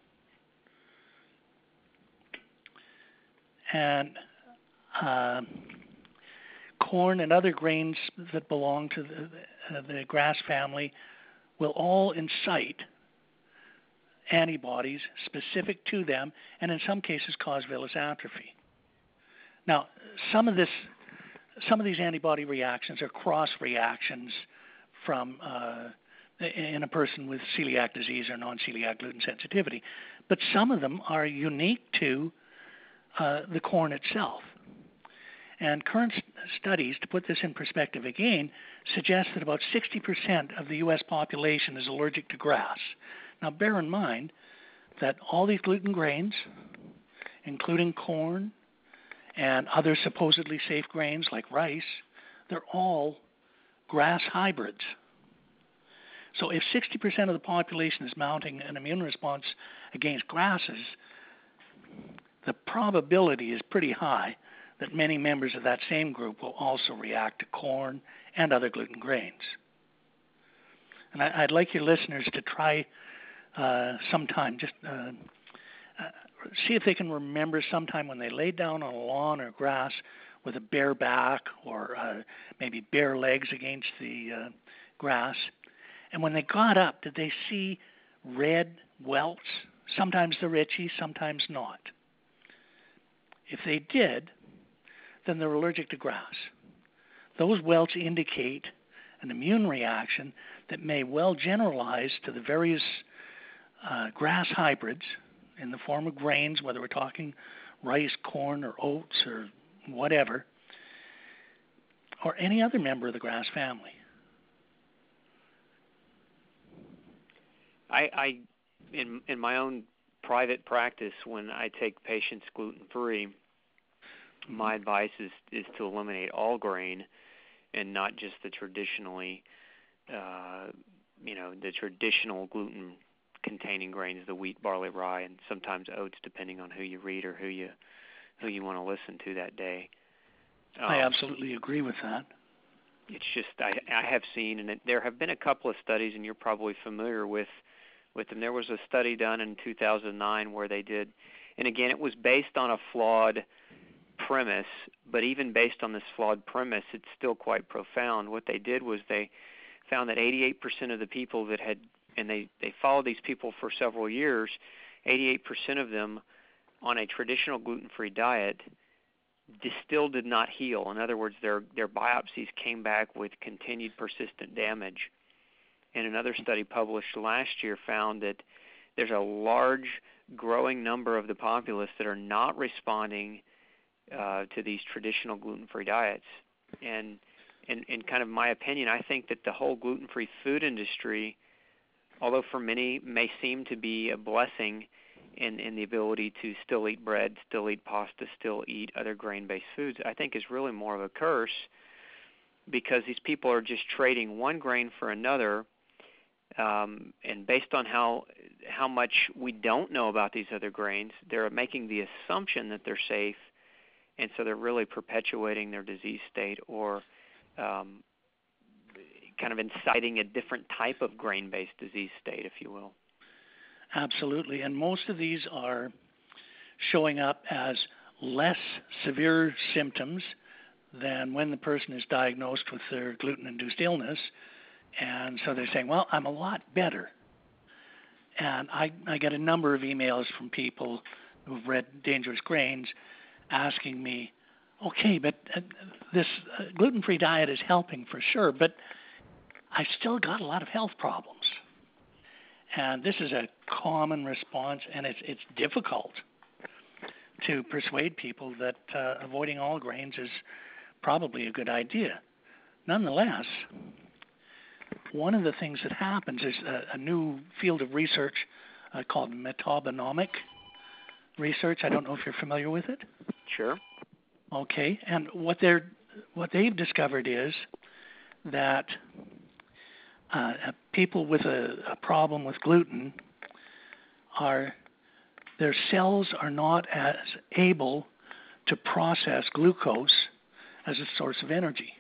And uh, corn and other grains that belong to the, uh, the grass family will all incite antibodies specific to them, and in some cases cause villus atrophy. Now, some of this Some of these antibody reactions are cross reactions from uh, in a person with celiac disease or non-celiac gluten sensitivity, but some of them are unique to uh, the corn itself. And current st- studies, to put this in perspective again, suggest that about sixty percent of the U S population is allergic to grass. Now, bear in mind that all these gluten grains, including corn, and other supposedly safe grains like rice, they're all grass hybrids. So if sixty percent of the population is mounting an immune response against grasses, the probability is pretty high that many members of that same group will also react to corn and other gluten grains. And I, I'd like your listeners to try uh, sometime, just uh, uh, see if they can remember sometime when they laid down on a lawn or grass with a bare back or uh, maybe bare legs against the uh, grass. And when they got up, did they see red welts. Sometimes they're itchy, sometimes not. If they did, then they're allergic to grass. Those welts indicate an immune reaction that may well generalize to the various uh, grass hybrids in the form of grains, whether we're talking rice, corn, or oats, or whatever, or any other member of the grass family. I, I in in my own private practice, when I take patients gluten-free, mm-hmm. my advice is, is to eliminate all grain and not just the traditionally, uh, you know, the traditional gluten-containing grains, the wheat, barley, rye, and sometimes oats, depending on who you read or who you who you want to listen to that day. Um, I absolutely agree with that. It's just I, I have seen, and it, there have been a couple of studies, and you're probably familiar with with them. There was a study done in two thousand nine where they did, and again, it was based on a flawed premise, but even based on this flawed premise, it's still quite profound. What they did was they found that eighty-eight percent of the people that had, and they, they followed these people for several years, eighty-eight percent of them on a traditional gluten-free diet still did not heal. In other words, their their biopsies came back with continued persistent damage. And another study published last year found that there's a large growing number of the populace that are not responding uh, to these traditional gluten-free diets. And in, in kind of my opinion, I think that the whole gluten-free food industry, although for many may seem to be a blessing in, in the ability to still eat bread, still eat pasta, still eat other grain-based foods, I think is really more of a curse, because these people are just trading one grain for another. Um, and based on how how much we don't know about these other grains, they're making the assumption that they're safe, and so they're really perpetuating their disease state, or um, kind of inciting a different type of grain-based disease state, if you will. Absolutely, and most of these are showing up as less severe symptoms than when the person is diagnosed with their gluten-induced illness. And so they're saying, well, I'm a lot better. And I, I get a number of emails from people who've read Dangerous Grains asking me, okay, but uh, this uh, gluten-free diet is helping for sure, but I've still got a lot of health problems. And this is a common response, and it's, it's difficult to persuade people that uh, avoiding all grains is probably a good idea. Nonetheless, one of the things that happens is a, a new field of research uh, called metabonomic research. I don't know if you're familiar with it. Sure. Okay, and what they're what they've discovered is that uh, people with a, a problem with gluten are their cells are not as able to process glucose as a source of energy.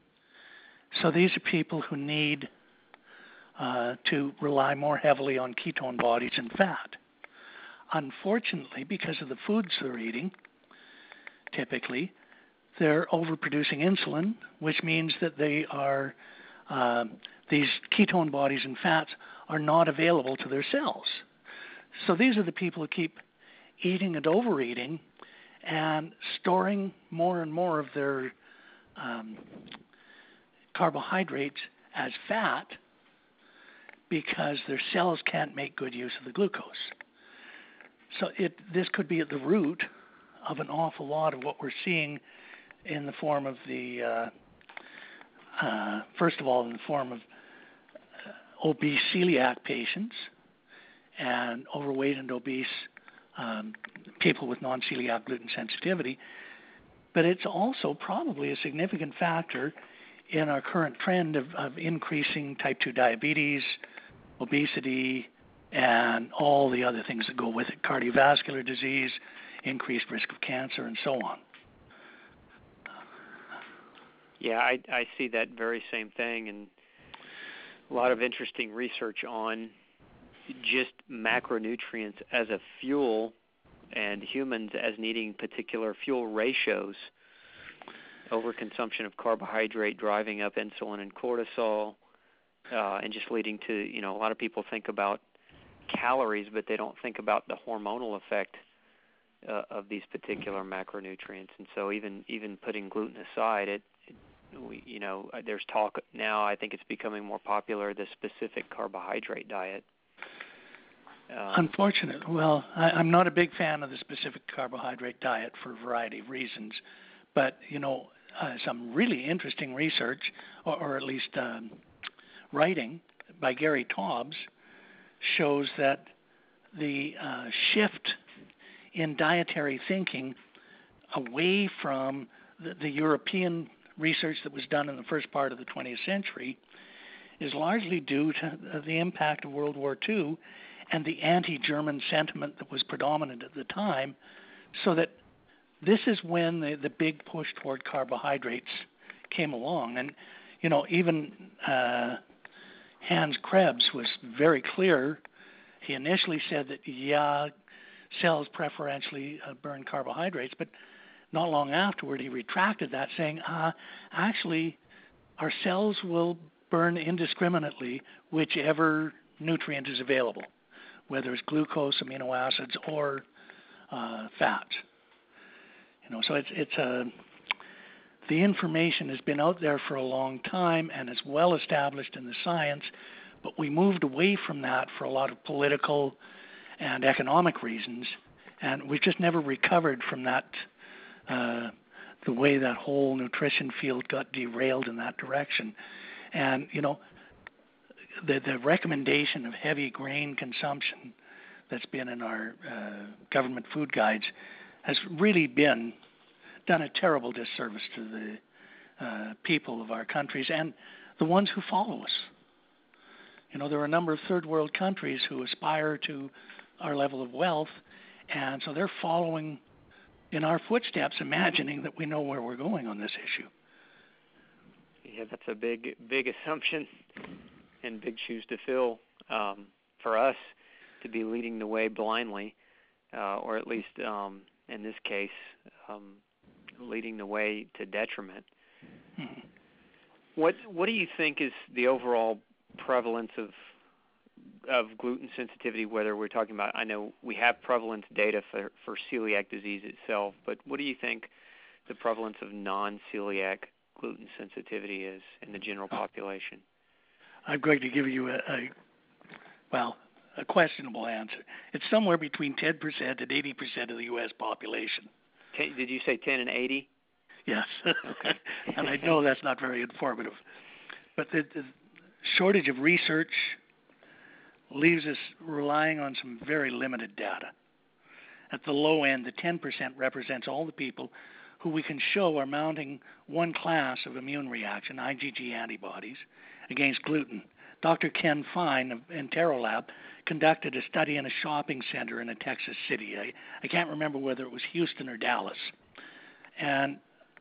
So these are people who need uh, to rely more heavily on ketone bodies and fat. Unfortunately, because of the foods they're eating, typically, they're overproducing insulin, which means that they are uh, these ketone bodies and fats are not available to their cells. So these are the people who keep eating and overeating and storing more and more of their um, carbohydrates as fat because their cells can't make good use of the glucose. So it, this could be at the root of an awful lot of what we're seeing in the form of the, uh, uh, first of all, in the form of uh, obese celiac patients and overweight and obese um, people with non-celiac gluten sensitivity. But it's also probably a significant factor in our current trend of, of increasing type two diabetes, obesity, and all the other things that go with it, cardiovascular disease, increased risk of cancer, and so on. Yeah, I, I see that very same thing, and a lot of interesting research on just macronutrients as a fuel and humans as needing particular fuel ratios. Overconsumption of carbohydrate driving up insulin and cortisol, uh, and just leading to, you know, a lot of people think about calories, but they don't think about the hormonal effect uh, of these particular macronutrients. And so even even putting gluten aside, it, it we, you know, there's talk now, I think it's becoming more popular, the specific carbohydrate diet. Um, Unfortunate. Well, I, I'm not a big fan of the specific carbohydrate diet for a variety of reasons. But, you know, uh, some really interesting research, or, or at least um, writing by Gary Taubes, shows that the uh, shift in dietary thinking away from the, the European research that was done in the first part of the twentieth century is largely due to the impact of World War Two and the anti-German sentiment that was predominant at the time, so that this is when the, the big push toward carbohydrates came along. And, you know, even uh, Hans Krebs was very clear. He initially said that, yeah, cells preferentially uh, burn carbohydrates, but not long afterward he retracted that, saying, uh, actually, our cells will burn indiscriminately whichever nutrient is available, whether it's glucose, amino acids, or uh, fats. You know, so it's it's a the information has been out there for a long time and is well established in the science, but we moved away from that for a lot of political and economic reasons, and we've just never recovered from that. Uh, the way that whole nutrition field got derailed in that direction, and you know, the the recommendation of heavy grain consumption that's been in our uh, government food guides has really been done a terrible disservice to the uh, people of our countries and the ones who follow us. You know, there are a number of third world countries who aspire to our level of wealth, and so they're following in our footsteps, imagining that we know where we're going on this issue. Yeah, that's a big, big assumption and big shoes to fill um, for us to be leading the way blindly, uh, or at least um, in this case, um, leading the way to detriment. Mm-hmm. What What do you think is the overall prevalence of of gluten sensitivity? Whether we're talking about, I know we have prevalence data for, for celiac disease itself, but what do you think the prevalence of non-celiac gluten sensitivity is in the general population? I'm going to give you a, a well, a questionable answer. It's somewhere between ten percent and eighty percent of the U S population. Ten, did you say ten and eighty? Yes. Okay. And I know that's not very informative. But the, the shortage of research leaves us relying on some very limited data. At the low end, the ten percent represents all the people who we can show are mounting one class of immune reaction, I G G antibodies, against gluten. Doctor Ken Fine of Enterolab conducted a study in a shopping center in a Texas city. I, I can't remember whether it was Houston or Dallas. And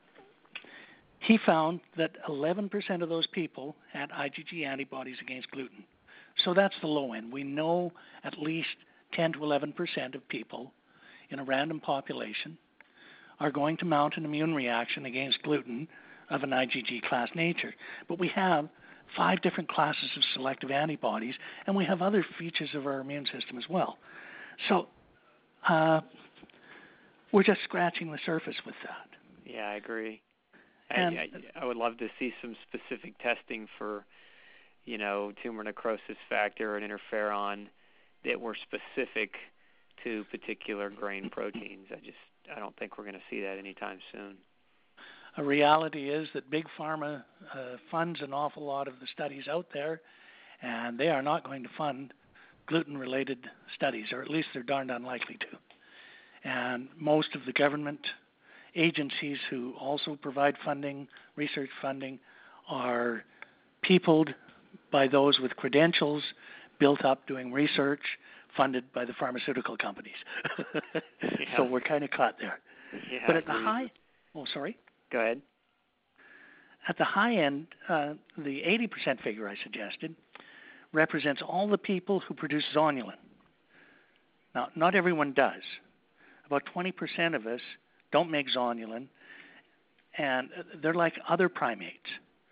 he found that eleven percent of those people had I G G antibodies against gluten. So that's the low end. We know at least ten to eleven percent of people in a random population are going to mount an immune reaction against gluten of an I G G class nature. But we have five different classes of selective antibodies, and we have other features of our immune system as well. So uh, we're just scratching the surface with that. Yeah, I agree. And, I, I, I would love to see some specific testing for, you know, tumor necrosis factor and interferon that were specific to particular grain proteins. I just, I don't think we're going to see that anytime soon. A reality is that Big Pharma uh, funds an awful lot of the studies out there, and they are not going to fund gluten-related studies, or at least they're darned unlikely to. And most of the government agencies who also provide funding, research funding, are peopled by those with credentials built up doing research, funded by the pharmaceutical companies. Yeah. So we're kind of caught there. Yeah, but at the high, oh, sorry? Go ahead. At the high end, uh, the eighty percent figure I suggested represents all the people who produce zonulin. Now, not everyone does. About twenty percent of us don't make zonulin, and they're like other primates.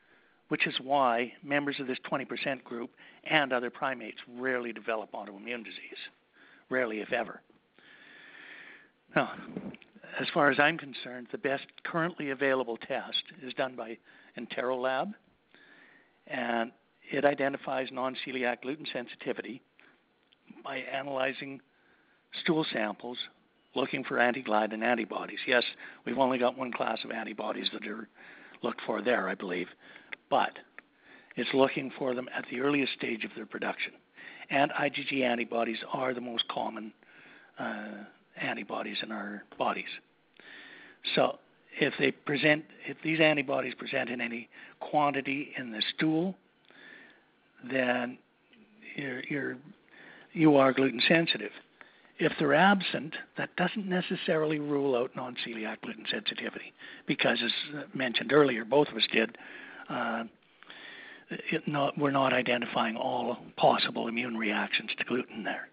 which is why members of this twenty percent group and other primates rarely develop autoimmune disease, rarely if ever. Now, as far as I'm concerned, the best currently available test is done by Enterolab, and it identifies non-celiac gluten sensitivity by analyzing stool samples looking for anti-gliadin antibodies. Yes, we've only got one class of antibodies that are looked for there, I believe, but it's looking for them at the earliest stage of their production. And IgG antibodies are the most common uh, antibodies in our bodies. So if they present, if these antibodies present in any quantity in the stool, then you're, you're, you are gluten sensitive. If they're absent, that doesn't necessarily rule out non-celiac gluten sensitivity, because as mentioned earlier, both of us did, uh, it not, we're not identifying all possible immune reactions to gluten there.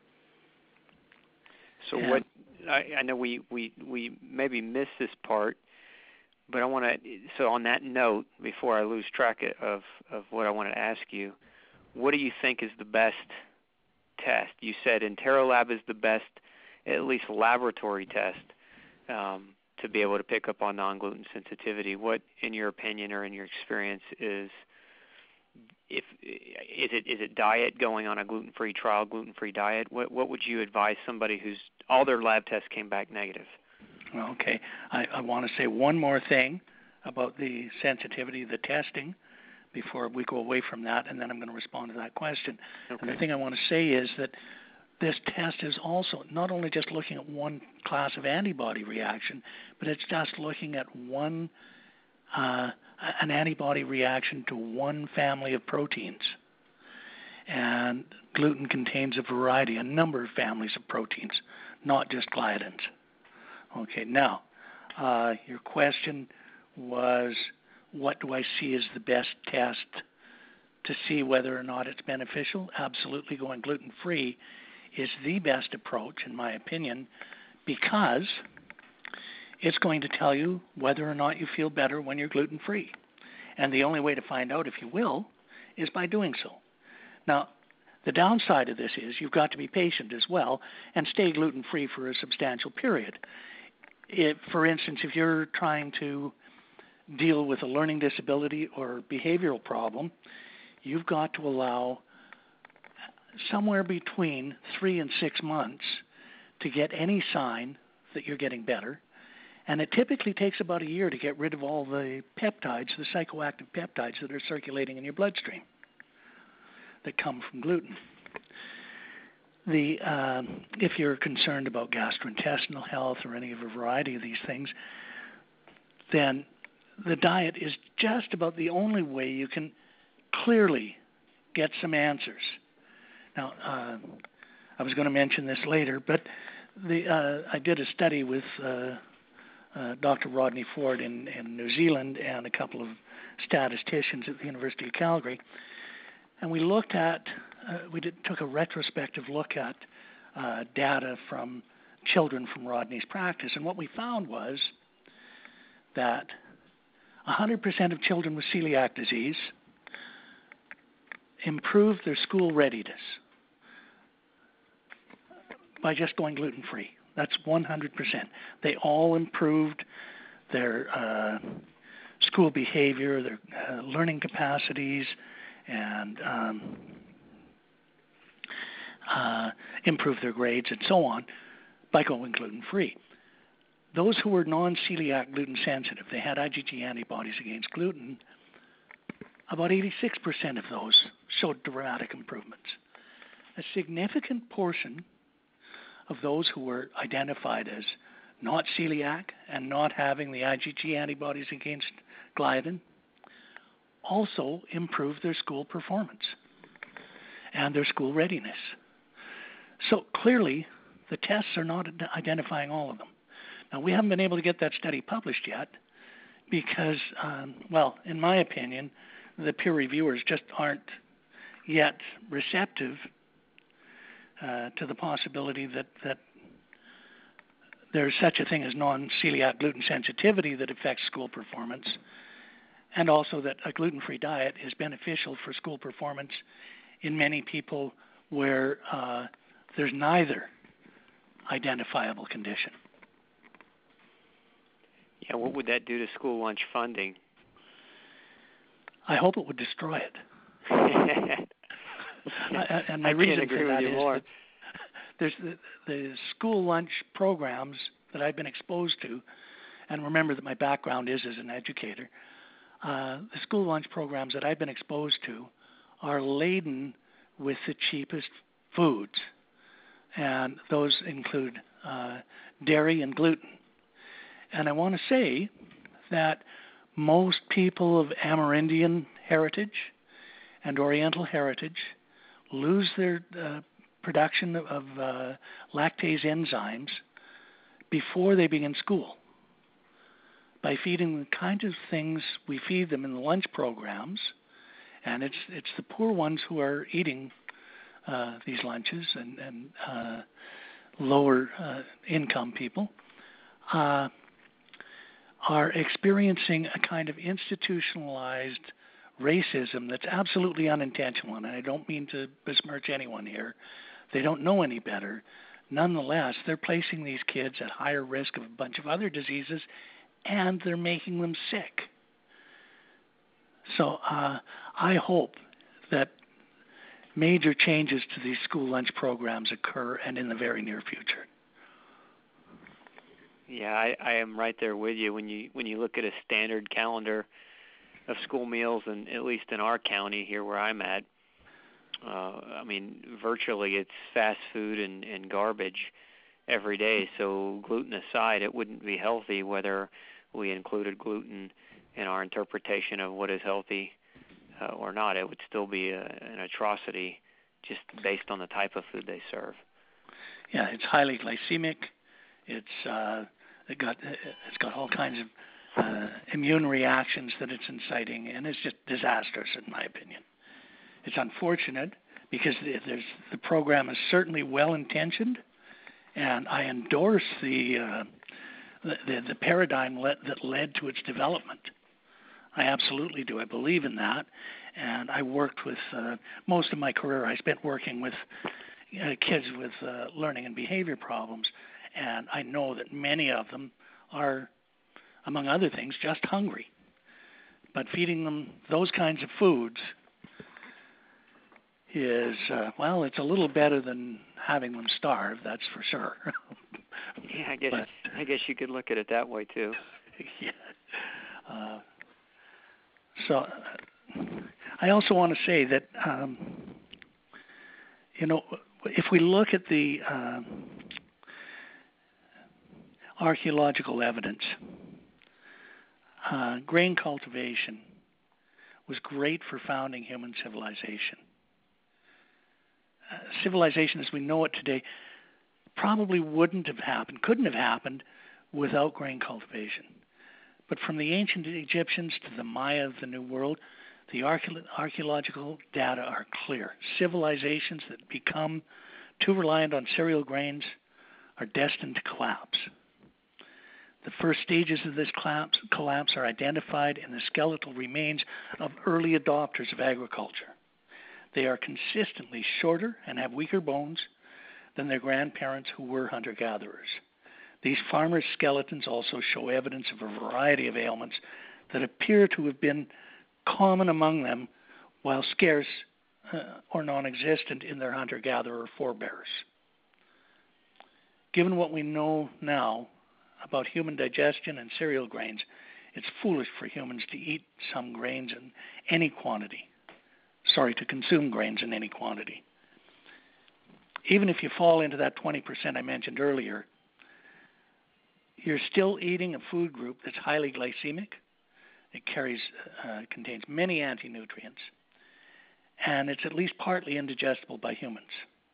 So and what, I, I know we, we, we maybe missed this part, but I want to, so on that note, before I lose track of, of what I wanted to ask you, what do you think is the best test? You said Enterolab is the best, at least laboratory test, um, to be able to pick up on non-gluten sensitivity. What, in your opinion or in your experience, is if is it is it diet, going on a gluten-free trial, gluten-free diet? What what would you advise somebody who's all their lab tests came back negative? Okay, I, I want to say one more thing about the sensitivity of the testing before we go away from that, and then I'm going to respond to that question. Okay. And the thing I want to say is that this test is also not only just looking at one class of antibody reaction, but it's just looking at one uh, an antibody reaction to one family of proteins. And gluten contains a variety, a number of families of proteins, not just gliadins. Okay, now, uh, your question was, what do I see as the best test to see whether or not it's beneficial? Absolutely, going gluten-free is the best approach, in my opinion, because it's going to tell you whether or not you feel better when you're gluten-free. And the only way to find out if you will is by doing so. Now, the downside of this is you've got to be patient as well and stay gluten-free for a substantial period. If, for instance, if you're trying to deal with a learning disability or behavioral problem, you've got to allow somewhere between three and six months to get any sign that you're getting better. And it typically takes about a year to get rid of all the peptides, the psychoactive peptides that are circulating in your bloodstream that come from gluten. The uh, if you're concerned about gastrointestinal health or any of a variety of these things, then the diet is just about the only way you can clearly get some answers. Now, uh, I was going to mention this later, but the uh, I did a study with uh, uh, Doctor Rodney Ford in, in New Zealand and a couple of statisticians at the University of Calgary, and we looked at, uh, we did, took a retrospective look at uh, data from children from Rodney's practice, and what we found was that one hundred percent of children with celiac disease improved their school readiness by just going gluten-free. That's one hundred percent. They all improved their uh, school behavior, their uh, learning capacities, and um, uh, improved their grades and so on by going gluten-free. Those who were non-celiac gluten sensitive, they had IgG antibodies against gluten, about eighty-six percent of those showed dramatic improvements. A significant portion of those who were identified as not celiac and not having the IgG antibodies against gliadin also improved their school performance and their school readiness. So clearly, the tests are not identifying all of them. Now, we haven't been able to get that study published yet because, um, well, in my opinion, the peer reviewers just aren't yet receptive uh, to the possibility that, that there's such a thing as non-celiac gluten sensitivity that affects school performance, and also that a gluten-free diet is beneficial for school performance in many people where uh, there's neither identifiable condition. Yeah, what would that do to school lunch funding? I hope it would destroy it. I, and my I reason can't agree for that with you is more. that there's the, the school lunch programs that I've been exposed to, and remember that my background is as an educator. Uh, the school lunch programs that I've been exposed to are laden with the cheapest foods, and those include uh, dairy and gluten. And I want to say that most people of Amerindian heritage and Oriental heritage lose their uh, production of uh, lactase enzymes before they begin school by feeding the kinds of things we feed them in the lunch programs, and it's it's the poor ones who are eating uh, these lunches and, and uh, lower uh, income people uh, are experiencing a kind of institutionalized racism that's absolutely unintentional, and I don't mean to besmirch anyone here. They don't know any better. Nonetheless, they're placing these kids at higher risk of a bunch of other diseases, and they're making them sick. So uh, I hope that major changes to these school lunch programs occur, and in the very near future. Yeah, I, I am right there with you. When you when you look at a standard calendar of school meals, and at least in our county here where I'm at, uh, I mean, virtually it's fast food and, and garbage every day. So gluten aside, it wouldn't be healthy whether we included gluten in our interpretation of what is healthy uh, or not. It would still be a, an atrocity just based on the type of food they serve. Yeah, it's highly glycemic. It's uh, it got it's got all kinds of uh, immune reactions that it's inciting, and it's just disastrous in my opinion. It's unfortunate because there's the program is certainly well intentioned, and I endorse the uh, the, the, the paradigm le- that led to its development. I absolutely do. I believe in that, and I worked with uh, most of my career. I spent working with uh, kids with uh, learning and behavior problems. And I know that many of them are, among other things, just hungry. But feeding them those kinds of foods is, uh, well, it's a little better than having them starve, that's for sure. Yeah, I guess but, I guess you could look at it that way too. Yeah. Uh, so uh, I also want to say that, um, you know, if we look at the uh, archaeological evidence, uh, grain cultivation was great for founding human civilization. Uh, civilization as we know it today probably wouldn't have happened, couldn't have happened without grain cultivation. But from the ancient Egyptians to the Maya of the New World, the archae- archaeological data are clear. Civilizations that become too reliant on cereal grains are destined to collapse. The first stages of this collapse, collapse are identified in the skeletal remains of early adopters of agriculture. They are consistently shorter and have weaker bones than their grandparents who were hunter-gatherers. These farmers' skeletons also show evidence of a variety of ailments that appear to have been common among them while scarce uh, or non-existent in their hunter-gatherer forebears. Given what we know now about human digestion and cereal grains, it's foolish for humans to eat some grains in any quantity. Sorry, to consume grains in any quantity. Even if you fall into that twenty percent I mentioned earlier, you're still eating a food group that's highly glycemic. It carries, uh, contains many anti-nutrients, and it's at least partly indigestible by humans.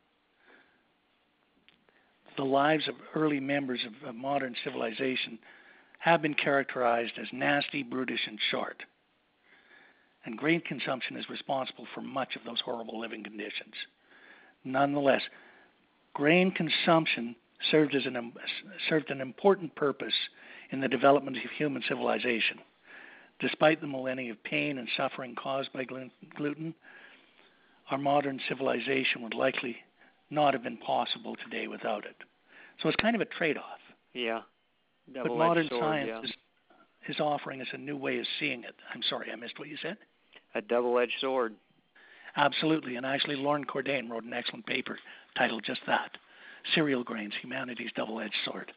The lives of early members of, of modern civilization have been characterized as nasty, brutish, and short. And grain consumption is responsible for much of those horrible living conditions. Nonetheless, grain consumption served as an served an important purpose in the development of human civilization. Despite the millennia of pain and suffering caused by glu- gluten, our modern civilization would likely not have been possible today without it. So it's kind of a trade-off. Yeah. But Double-edged modern sword, science yeah. is, is offering us a new way of seeing it. I'm sorry, I missed what you said. A double-edged sword. Absolutely, and actually Lorne Cordain wrote an excellent paper titled just that, Cereal Grains, Humanity's Double-Edged Sword.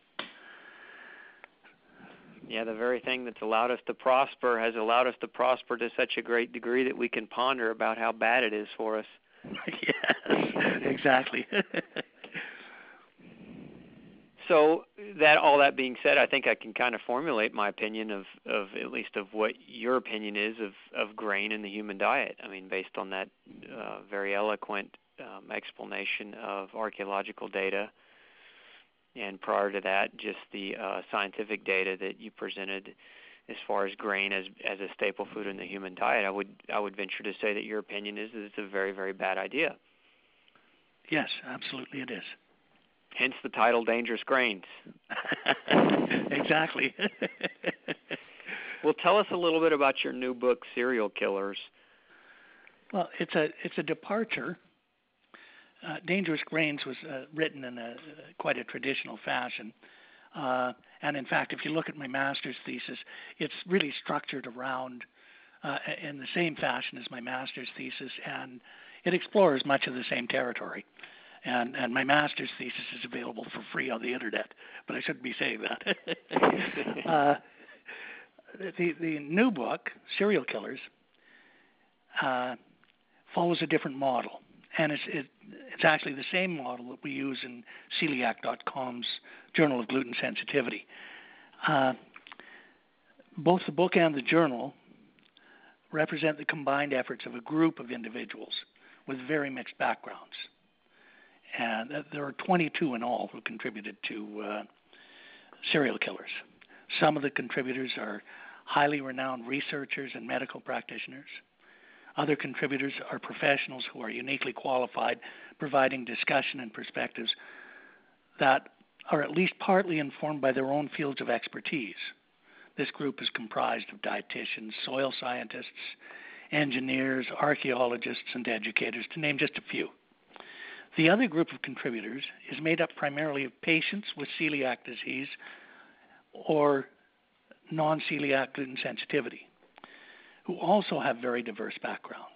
Yeah, the very thing that's allowed us to prosper has allowed us to prosper to such a great degree that we can ponder about how bad it is for us. Yes, exactly. So that all that being said, I think I can kind of formulate my opinion of, of at least of what your opinion is of, of grain in the human diet. I mean, based on that uh, very eloquent um, explanation of archaeological data, and prior to that, just the uh, scientific data that you presented as far as grain as as a staple food in the human diet, I would I would venture to say that your opinion is that it's a very, very bad idea. Yes, absolutely it is. Hence the title, Dangerous Grains. Exactly. Well, tell us a little bit about your new book, Cereal Killers. Well, it's a it's a departure. Uh, Dangerous Grains was uh, written in a uh, quite a traditional fashion, uh, and in fact, if you look at my master's thesis, it's really structured around uh, in the same fashion as my master's thesis, and it explores much of the same territory. And, and my master's thesis is available for free on the internet, but I shouldn't be saying that. uh, the the new book, Cereal Killers, uh, follows a different model, and it's it, it's actually the same model that we use in celiac dot com's Journal of Gluten Sensitivity. Uh, both the book and the journal represent the combined efforts of a group of individuals with very mixed backgrounds. And there are twenty-two in all who contributed to uh, Cereal Killers. Some of the contributors are highly renowned researchers and medical practitioners. Other contributors are professionals who are uniquely qualified, providing discussion and perspectives that are at least partly informed by their own fields of expertise. This group is comprised of dietitians, soil scientists, engineers, archaeologists, and educators, to name just a few. The other group of contributors is made up primarily of patients with celiac disease or non-celiac gluten sensitivity, who also have very diverse backgrounds.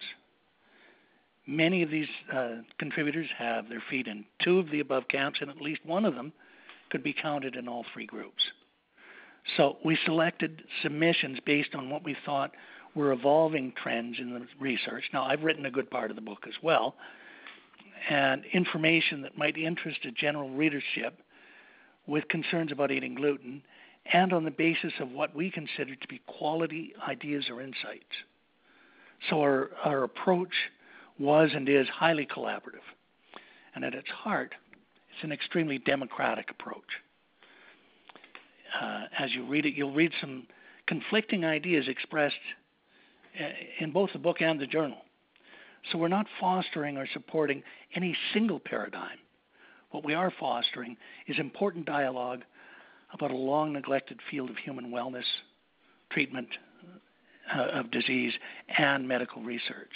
Many of these uh, contributors have their feet in two of the above camps, and at least one of them could be counted in all three groups. So we selected submissions based on what we thought were evolving trends in the research. Now, I've written a good part of the book as well, and information that might interest a general readership with concerns about eating gluten, and on the basis of what we consider to be quality ideas or insights. So our, our approach was and is highly collaborative. And at its heart, it's an extremely democratic approach. Uh, as you read it, you'll read some conflicting ideas expressed in both the book and the journal. So we're not fostering or supporting any single paradigm. What we are fostering is important dialogue about a long-neglected field of human wellness, treatment uh, of disease, and medical research.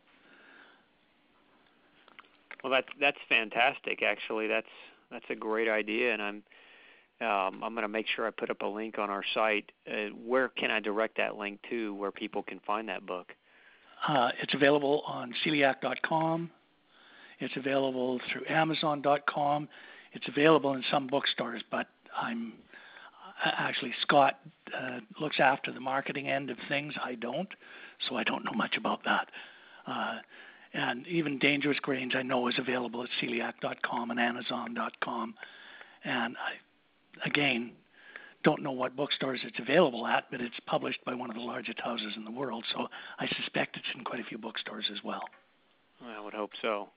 Well, that's that's fantastic. Actually, that's that's a great idea, and I'm um, I'm going to make sure I put up a link on our site. Uh, where can I direct that link to, where people can find that book? Uh, it's available on celiac dot com. It's available through amazon dot com. It's available in some bookstores, but I'm actually Scott uh, looks after the marketing end of things. I don't, so I don't know much about that. Uh, and even Dangerous Grains, I know, is available at celiac dot com and amazon dot com. And I, again, don't know what bookstores it's available at, but it's published by one of the largest houses in the world, so I suspect it's in quite a few bookstores as well. I would hope so.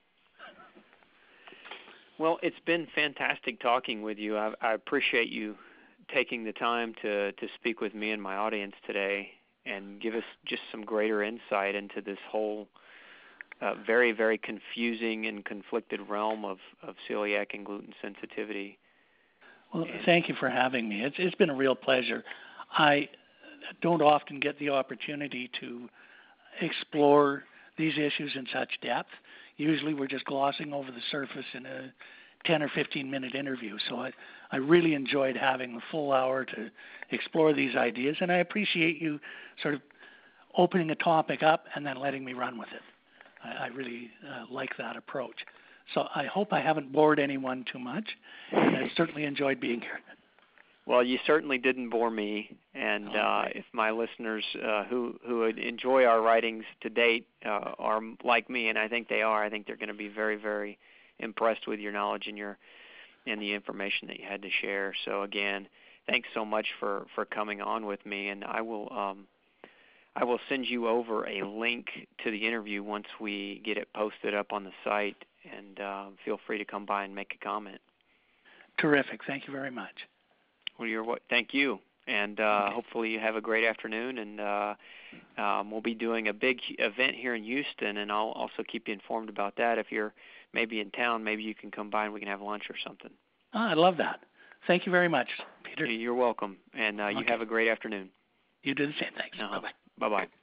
Well, it's been fantastic talking with you. I, I appreciate you taking the time to, to speak with me and my audience today and give us just some greater insight into this whole uh, very, very confusing and conflicted realm of, of celiac and gluten sensitivity. Well, thank you for having me. It's, it's been a real pleasure. I don't often get the opportunity to explore these issues in such depth. Usually we're just glossing over the surface in a ten or fifteen minute interview. So I, I really enjoyed having the full hour to explore these ideas, and I appreciate you sort of opening a topic up and then letting me run with it. I, I really uh, like that approach. So I hope I haven't bored anyone too much, and I certainly enjoyed being here. Well, you certainly didn't bore me, and Oh, uh, if my listeners uh, who who enjoy our writings to date uh, are like me, and I think they are, I think they're going to be very, very impressed with your knowledge and your and the information that you had to share. So again, thanks so much for, for coming on with me, and I will um, I will send you over a link to the interview once we get it posted up on the site, and uh, feel free to come by and make a comment. Terrific. Thank you very much. Well, you're what? Thank you, and uh, okay. hopefully you have a great afternoon. And uh, um, we'll be doing a big event here in Houston, and I'll also keep you informed about that. If you're maybe in town, maybe you can come by and we can have lunch or something. Oh, I love that. Thank you very much, Peter. You're welcome, and uh, you okay. have a great afternoon. You do the same. Thanks. Uh-huh. Bye-bye. Bye-bye.